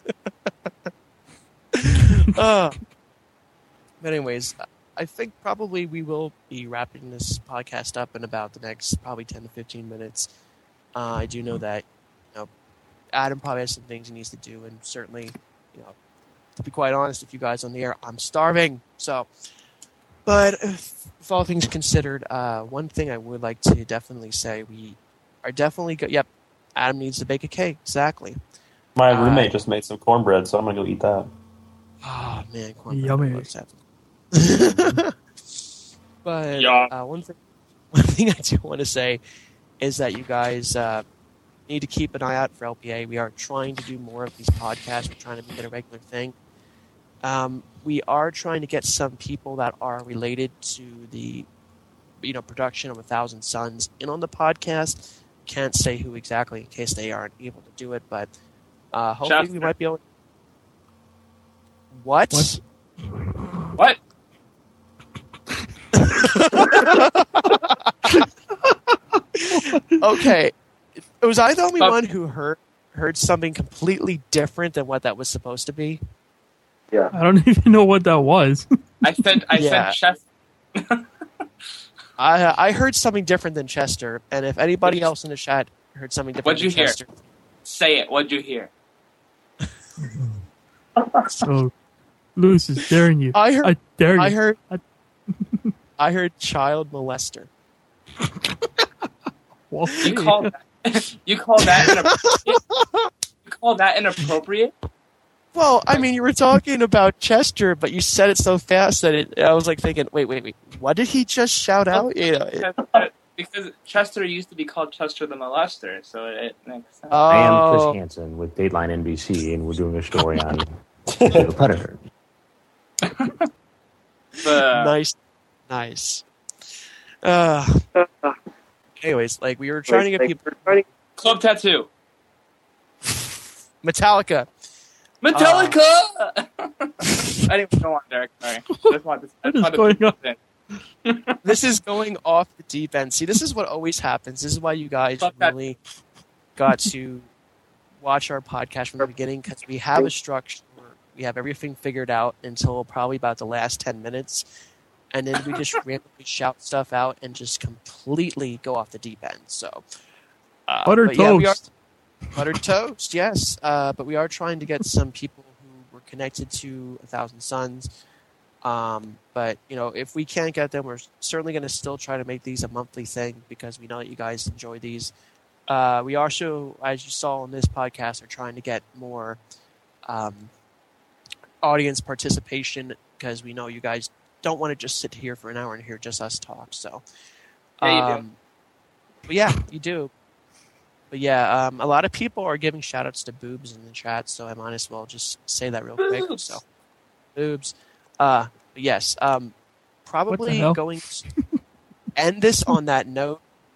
uh, but anyways, I think probably we will be wrapping this podcast up in about the next probably ten to fifteen minutes. Uh, I do know that, you know, Adam probably has some things he needs to do, and certainly, you know, to be quite honest with you guys on the air, I'm starving. So, but if, if all things considered, uh, one thing I would like to definitely say, we are definitely go- yep, Adam needs to bake a cake. Exactly. My Uh, roommate just made some cornbread, so I'm gonna go eat that. Oh man, cornbread. Yummy. Loves that. But Yeah. uh, one thing, one thing I do want to say is that you guys uh, need to keep an eye out for L P A. We are trying to do more of these podcasts. We're trying to make it a regular thing. Um, we are trying to get some people that are related to the, you know, production of A Thousand Suns in on the podcast. can't say who exactly in case they aren't able to do it, but uh, hopefully Chester. we might be able. What? What? Okay, was I the only Stop. one who heard heard something completely different than what that was supposed to be? Yeah. I don't even know what that was. I said I Yeah. said Chester. I I heard something different than Chester, and if anybody else in the chat heard something different What'd you than hear? Chester, Say it. What'd you hear? So, Lewis is daring you. I heard I dare you. I heard I- I heard child molester. Well, You call that? You call that inappropriate? You call that inappropriate? Well, I mean, you were talking about Chester, but you said it so fast that it, I was like thinking, wait, wait, wait, what did he just shout out? You know, it- Because- Because Chester used to be called Chester the Molester, so it makes sense. I am Oh. Chris Hansen with Dateline N B C, and we're doing a story on the Predator. But, nice, nice. Uh, anyways, like we were trying to get people. Club Tattoo. Metallica. Metallica! I didn't go on, Derek. Sorry. I just want this. I What just is wanted going to on? put this This is going off the deep end. See, this is what always happens. This is why you guys Fuck that. really got to watch our podcast from the beginning, because we have a structure. We have everything figured out until probably about the last ten minutes. And then we just randomly shout stuff out and just completely go off the deep end. So, uh, Buttered but yeah, we are- toast. Buttered toast, yes. Uh, but we are trying to get some people who were connected to A Thousand Suns. Um, but, you know, if we can't get them, we're certainly going to still try to make these a monthly thing because we know that you guys enjoy these. Uh, we also, as you saw on this podcast, are trying to get more um, audience participation because we know you guys don't want to just sit here for an hour and hear just us talk. So, Yeah, you do. um, but yeah, you do. But yeah, um, a lot of people are giving shout outs to boobs in the chat, so I might as well just say that real quick. Boobs. So, boobs. Uh, but yes, um, probably hell? going to end this on that note.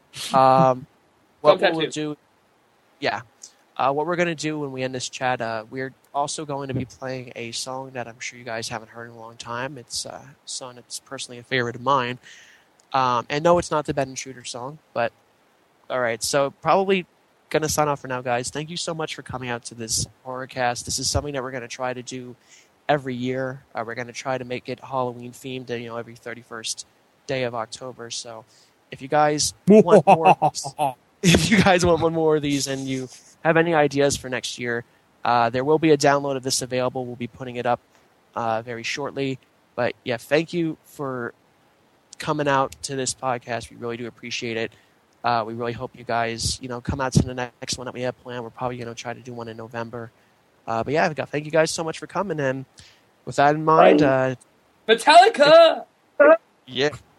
Um, what Club we'll Tattoo. do, yeah, uh, what we're going to do when we end this chat, uh, we're also going to be playing a song that I'm sure you guys haven't heard in a long time. It's uh, a song that's personally a favorite of mine. Um, and no, it's not the Ben and Shooter song, but all right. So probably going to sign off for now, guys. Thank you so much for coming out to this horror cast. This is something that we're going to try to do every year. Uh, we're going to try to make it Halloween themed, you know, every thirty-first day of October. So if you guys want more, if you guys want one more of these and you have any ideas for next year, uh, there will be a download of this available. We'll be putting it up uh, very shortly. But yeah, thank you for coming out to this podcast. We really do appreciate it. Uh, we really hope you guys, you know, come out to the next one that we have planned. We're probably going to try to do one in November. Uh, but yeah, thank you guys so much for coming. And with that in mind, uh, Metallica! yeah.